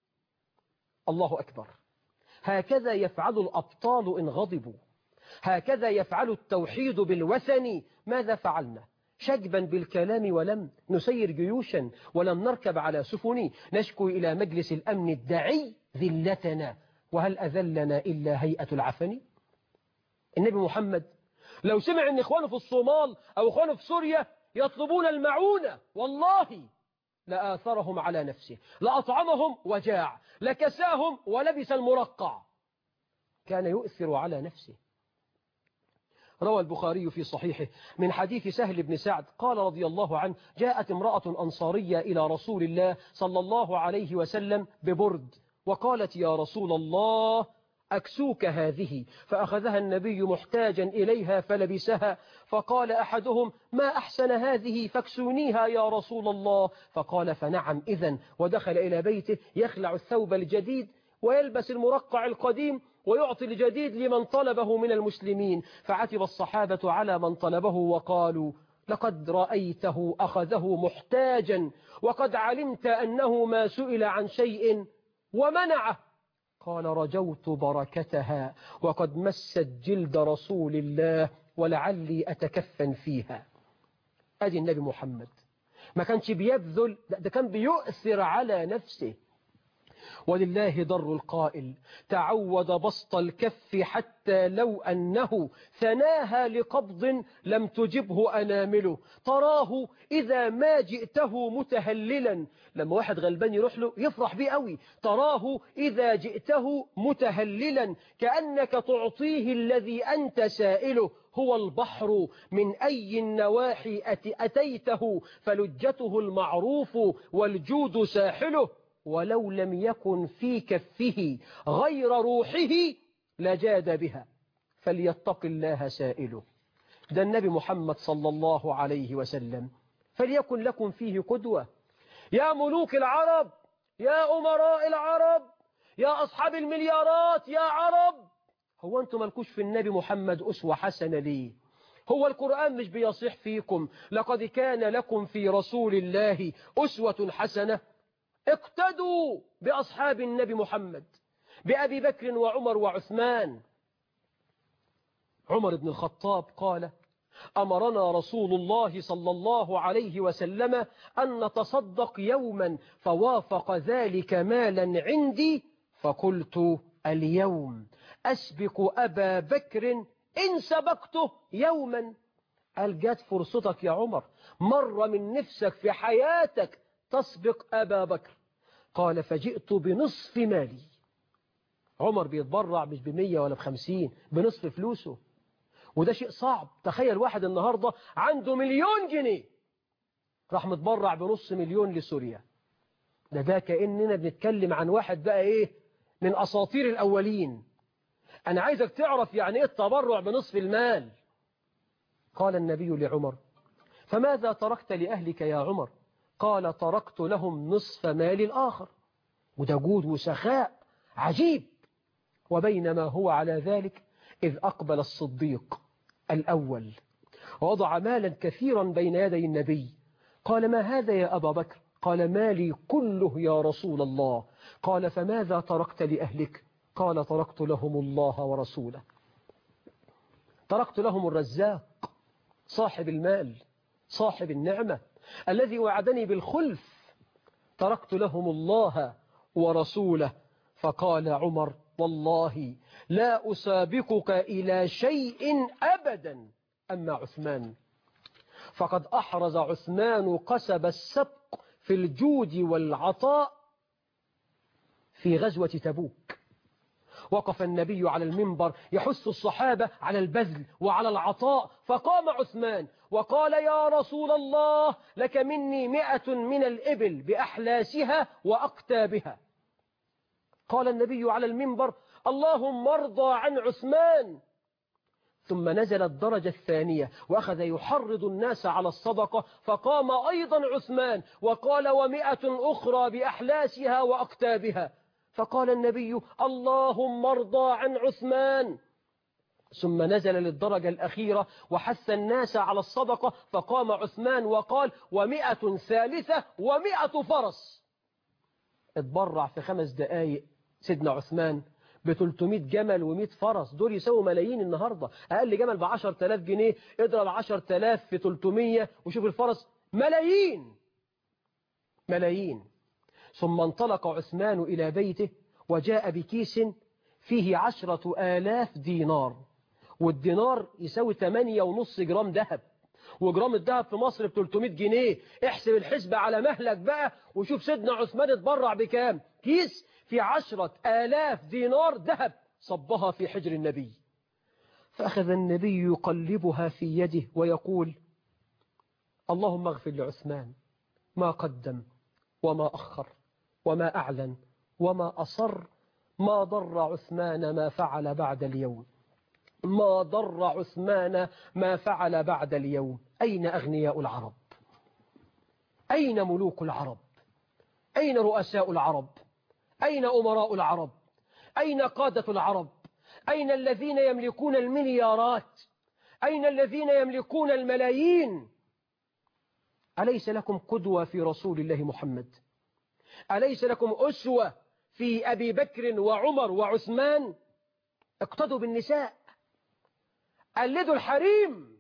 الله أكبر. هكذا يفعل الأبطال إن غضبوا، هكذا يفعل التوحيد بالوثن. ماذا فعلنا؟ شجبا بالكلام ولم نسير جيوشا ولم نركب على سفن، نشكو إلى مجلس الأمن الداعي ذلتنا، وهل أذلنا إلا هيئة العفن؟ النبي محمد لو سمع أن إخوانه في الصومال أو إخوانه في سوريا يطلبون المعونة، والله لآثرهم على نفسه، لأطعمهم وجاع، لكساهم ولبس المرقع، كان يؤثر على نفسه. روى البخاري في صحيحه من حديث سهل بن سعد قال رضي الله عنه: جاءت امرأة أنصارية إلى رسول الله صلى الله عليه وسلم ببرد، وقالت: يا رسول الله أكسوك هذه، فأخذها النبي محتاجا إليها فلبسها، فقال أحدهم: ما أحسن هذه فاكسونيها يا رسول الله، فقال: فنعم إذن، ودخل إلى بيته يخلع الثوب الجديد ويلبس المرقع القديم ويعطي الجديد لمن طلبه من المسلمين، فعتب الصحابة على من طلبه وقالوا: لقد رأيته أخذه محتاجا وقد علمت أنه ما سئل عن شيء ومنعه. قال: رجوت بركتها وقد مست جلد رسول الله ولعلي أتكفن فيها. أدي النبي محمد ما كانش بيبذل، ده كان بيؤثر على نفسه. ولله ضر القائل: تعود بسط الكف حتى لو أنه ثناها لقبض لم تجبه أنامله، تراه إذا ما جئته متهللا. لما واحد غلبان يروح له يفرح بيه قوي، تراه إذا جئته متهللا كأنك تعطيه الذي أنت سائله. هو البحر من أي النواحي أتيته، فلجته المعروف والجود ساحله، ولو لم يكن في كفه غير روحه لجاد بها، فليتق الله سائله. ده النبي محمد صلى الله عليه وسلم، فليكن لكم فيه قدوة. يا ملوك العرب، يا أمراء العرب، يا أصحاب المليارات يا عرب، هو أنتم مالكوش في النبي محمد أسوة حسنة ليه؟ هو القرآن مش بيصيح فيكم: لقد كان لكم في رسول الله أسوة حسنة؟ اقتدوا بأصحاب النبي محمد، بأبي بكر وعمر وعثمان. عمر بن الخطاب قال: أمرنا رسول الله صلى الله عليه وسلم أن نتصدق يوما، فوافق ذلك مالا عندي، فقلت: اليوم أسبق أبا بكر إن سبقته يوما. قال: جات فرصتك يا عمر، مرة من نفسك في حياتك تسبق أبا بكر. قال: فجئت بنصف مالي. عمر بيتبرع مش ب100 ولا ب50، بنصف فلوسه، وده شيء صعب. تخيل واحد النهاردة عنده 1,000,000 جنيه راح متبرع ب500,000 لسوريا. ده كأننا بنتكلم عن واحد بقى إيه من أساطير الأولين. أنا عايزك تعرف يعني إيه التبرع بنصف المال. قال النبي لعمر: فماذا تركت لأهلك يا عمر؟ قال: تركت لهم نصف مال الآخر. وده جود وسخاء عجيب. وبينما هو على ذلك إذ أقبل الصديق الأول ووضع مالا كثيرا بين يدي النبي. قال: ما هذا يا أبا بكر؟ قال: مالي كله يا رسول الله. قال: فماذا تركت لأهلك؟ قال: تركت لهم الله ورسوله. تركت لهم الرزاق صاحب المال صاحب النعمة الذي وعدني بالخلف، تركت لهم الله ورسوله. فقال عمر: والله لا أسابقك إلى شيء أبدا. أما عثمان فقد أحرز عثمان قسب السبق في الجود والعطاء في غزوة تبوك. وقف النبي على المنبر يحث الصحابة على البذل وعلى العطاء، فقام عثمان وقال: يا رسول الله، لك مني 100 من الإبل بأحلاسها وأقتابها. قال النبي على المنبر: اللهم ارضى عن عثمان. ثم نزل الدرجة الثانية وأخذ يحرض الناس على الصدقة، فقام أيضا عثمان وقال: 100 أخرى بأحلاسها وأقتابها. فقال النبي: اللهم ارضى عن عثمان. ثم نزل للدرجة الأخيرة وحث الناس على الصدقة، فقام عثمان وقال: 100 ثالثة و100 فرس. اتبرع في 5 دقايق سيدنا عثمان ب300 جمل و100 فرس. دول يساووا ملايين النهاردة. أقل جمل ب10,000 جنيه، اضرب 10,000 في 300 وشوف الفرس، ملايين ملايين. ثم انطلق عثمان إلى بيته وجاء بكيس فيه 10,000 دينار، والدينار يساوي 8.5 جرام ذهب، وجرام الذهب في مصر ب300 جنيه. احسب الحسبة على مهلك بقى وشوف سيدنا عثمان اتبرع بكام. كيس في 10,000 دينار ذهب صبها في حجر النبي. فأخذ النبي يقلبها في يده ويقول: اللهم اغفر لعثمان ما قدم وما أخر وما أعلن وما أصر. ما ضر عثمان ما فعل بعد اليوم، ما ضر عثمان ما فعل بعد اليوم. أين أغنياء العرب؟ أين ملوك العرب؟ أين رؤساء العرب؟ أين أمراء العرب؟ أين قادة العرب؟ أين الذين يملكون المليارات؟ أين الذين يملكون الملايين؟ أليس لكم قدوة في رسول الله محمد؟ أليس لكم أسوة في أبي بكر وعمر وعثمان؟ اقتدوا بالنساء، قلدوا الحريم.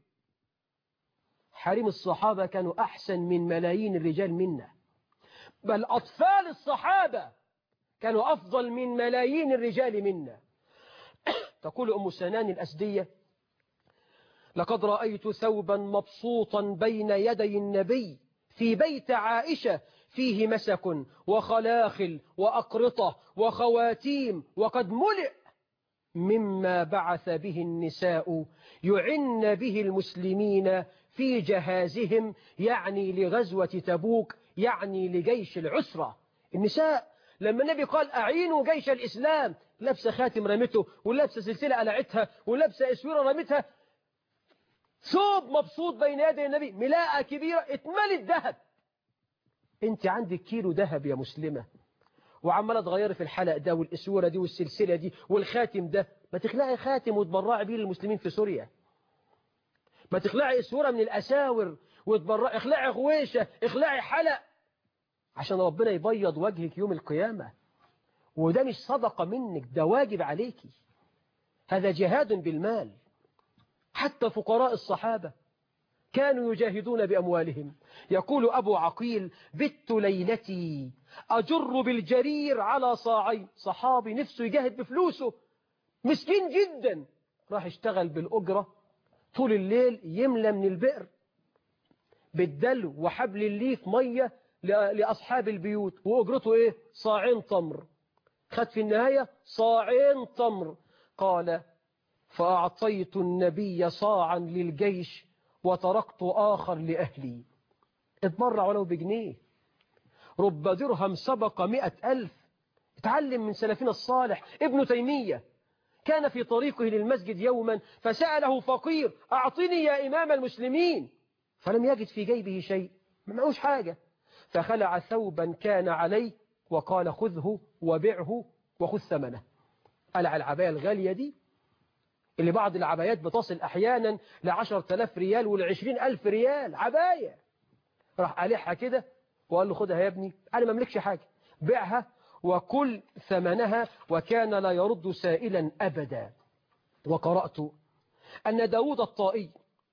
حريم الصحابة كانوا أحسن من ملايين الرجال منا، بل أطفال الصحابة كانوا أفضل من ملايين الرجال منا. تقول أم سنان الأسدية: لقد رأيت ثوبا مبسوطا بين يدي النبي في بيت عائشة فيه مسك وخلاخل وأقرطة وخواتيم، وقد ملئ مما بعث به النساء يعن به المسلمين في جهازهم، يعني لغزوة تبوك، يعني لجيش العسرة. النساء لما النبي قال أعينوا جيش الإسلام، لابسة خاتم رمته، ولابسة سلسلة قلعتها، ولابسة اسوره رمتها، ثوب مبسوط بين يدي النبي، ملاءة كبيرة اتملت ذهب. انت عندك كيلو ذهب يا مسلمة وعمالة تغيري في الحلق ده والاسوره دي والسلسلة دي والخاتم ده. ما تخلعي خاتم وتبرعي بيه للمسلمين في سوريا. ما تخلعي اسوره من الاساور وتبرعي، اخلعي غويشة، اخلعي حلق، عشان ربنا يبيض وجهك يوم القيامة. وده مش صدقة منك، ده واجب عليكي. هذا جهاد بالمال. حتى فقراء الصحابة كانوا يجاهدون بأموالهم. يقول أبو عقيل: بت ليلتي أجر بالجرير على صاعين. صحابي نفسه يجاهد بفلوسه، مسكين جدا، راح اشتغل بالأجرة طول الليل، يملى من البئر بالدلو وحبل الليف مية لأصحاب البيوت، وأجرته إيه؟ 2 تمر. خد في النهاية 2 تمر. قال: فأعطيت النبي صاعا للجيش وتركت آخر لأهلي. اتبرع ولو بجنيه. رب درهم سبق 100,000. اتعلم من سلفنا الصالح. ابن تيمية كان في طريقه للمسجد يوما فسأله فقير: أعطني يا إمام المسلمين. فلم يجد في جيبه شيء، ما معهوش حاجة، فخلع ثوبا كان عليه وقال خذه وبيعه وخذ ثمنه. قلع العباية الغالية دي اللي بعض العبايات بتصل أحيانا ل10,000 ريال ول20,000 ريال عباية، راح قالعها كده وقال له خدها يا ابني، أنا ما أملكش حاجة، بيعها وكل ثمنها، وكان لا يرد سائلا أبدا. وقرأت أن داود الطائي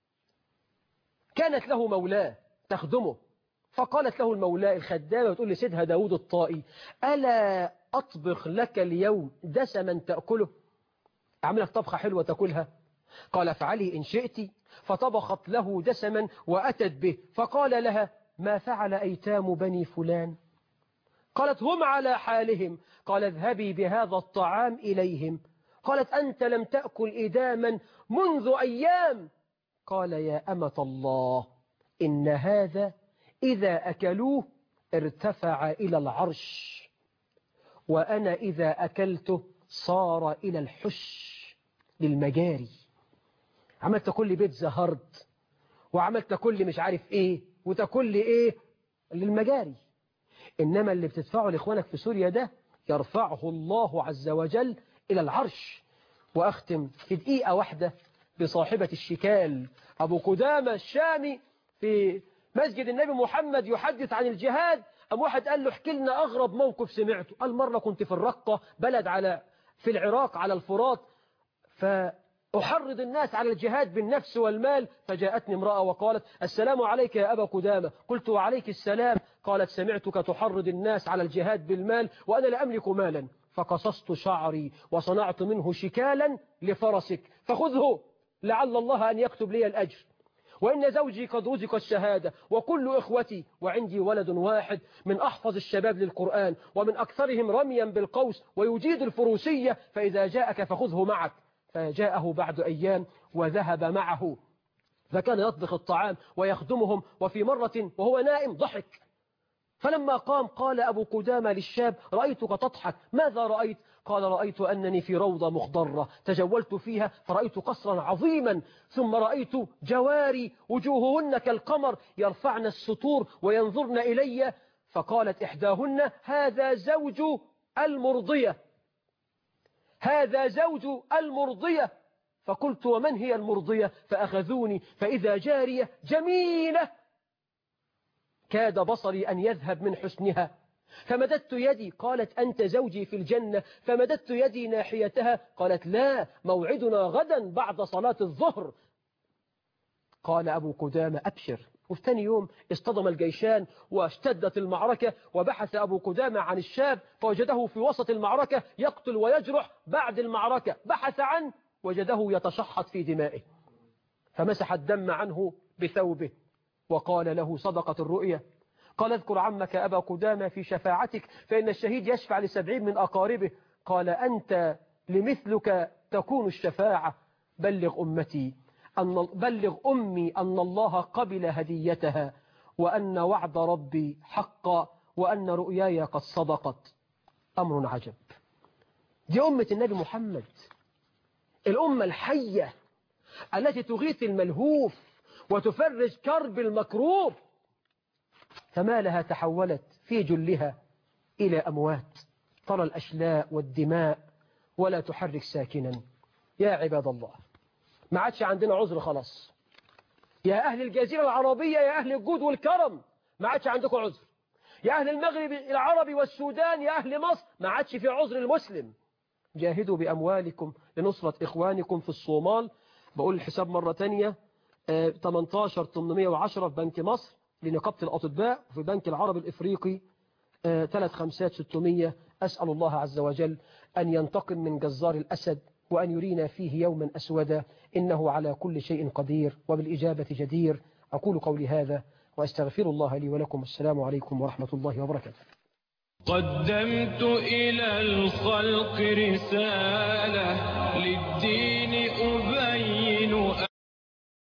كانت له مولاه تخدمه، فقالت له المولاه الخدامة بتقول لسيدها داود الطائي ألا أطبخ لك اليوم دسما تأكله، أعملك طبخة حلوة تأكلها؟ قال فعلي إن شئت. فطبخت له دسما وأتت به، فقال لها ما فعل أيتام بني فلان؟ قالت هم على حالهم. قال اذهبي بهذا الطعام إليهم. قالت أنت لم تأكل إداما منذ أيام. قال يا أمة الله إن هذا إذا أكلوه ارتفع إلى العرش، وأنا إذا أكلته صار إلى الحش للمجاري. عملت تاكل لي بيتزا هارد، وعملت تاكل لي مش عارف إيه، وتاكل لي إيه للمجاري. إنما اللي بتدفعه لإخوانك في سوريا ده يرفعه الله عز وجل إلى العرش. وأختم في دقيقة واحدة بصاحبة الشكال أبو قدامة الشامي في مسجد النبي محمد يحدث عن الجهاد. أم واحد قال له احكي لنا أغرب موقف سمعته. قال مرة كنت في الرقة، بلد في العراق على الفرات، فأحرض الناس على الجهاد بالنفس والمال، فجاءتني امرأة وقالت السلام عليك يا أبا قدامة. قلت وعليك السلام. قالت سمعتك تحرض الناس على الجهاد بالمال وأنا لا أملك مالا، فقصصت شعري وصنعت منه شكالا لفرسك فخذه لعل الله أن يكتب لي الأجر، وإن زوجي قد رزق الشهادة وكل إخوتي، وعندي ولد واحد من أحفظ الشباب للقرآن ومن أكثرهم رميا بالقوس ويجيد الفروسية، فإذا جاءك فخذه معك. فجاءه بعد أيام وذهب معه، فكان يطبخ الطعام ويخدمهم. وفي مرة وهو نائم ضحك، فلما قام قال أبو قدامة للشاب رأيتك تضحك، ماذا رأيت؟ قال رأيت أنني في روضة مخضرة تجولت فيها فرأيت قصرا عظيما، ثم رأيت جواري وجوههن كالقمر يرفعن الستور وينظرن إلي، فقالت إحداهن هذا زوج المرضية، هذا زوج المرضية. فقلت ومن هي المرضية؟ فأخذوني فإذا جارية جميلة كاد بصري أن يذهب من حسنها، فمددت يدي، قالت أنت زوجي في الجنة، فمددت يدي ناحيتها، قالت لا موعدنا غدا بعد صلاة الظهر. قال أبو قدامة أبشر. وفي ثاني يوم اصطدم الجيشان واشتدت المعركة، وبحث أبو قدامة عن الشاب فوجده في وسط المعركة يقتل ويجرح. بعد المعركة بحث عنه وجده يتشحط في دمائه، فمسح الدم عنه بثوبه وقال له صدقت الرؤيا. قال اذكر عمك أبا قدامة في شفاعتك فإن الشهيد يشفع ل70 من أقاربه. قال أنت لمثلك تكون الشفاعة. بلغ أمي أن الله قبل هديتها، وأن وعد ربي حق، وأن رؤياي قد صدقت. أمر عجب. دي أمة النبي محمد، الأمة الحية التي تغيث الملهوف وتفرج كرب المكروب، فما لها تحولت في جلها إلى أموات ترى الأشلاء والدماء ولا تحرك ساكنا. يا عباد الله ما عادش عندنا عذر خلاص. يا أهل الجزيرة العربية، يا أهل الجود والكرم، ما عادش عندكم عذر. يا أهل المغرب العربي والسودان، يا أهل مصر، ما عادش في عذر المسلم. جاهدوا بأموالكم لنصرة إخوانكم في الصومال. بقول الحساب مرة تانية، 18,810 في بنك مصر لنقابة الأطباء، وفي بنك العربي الإفريقي 3,500. أسأل الله عز وجل أن ينتقم من جزار الأسد وأن يرينا فيه يوما أسودا، إنه على كل شيء قدير وبالإجابة جدير. أقول قولي هذا وأستغفر الله لي ولكم. السلام عليكم ورحمة الله وبركاته. قدمت إلى الخلق رسالة للدين أبين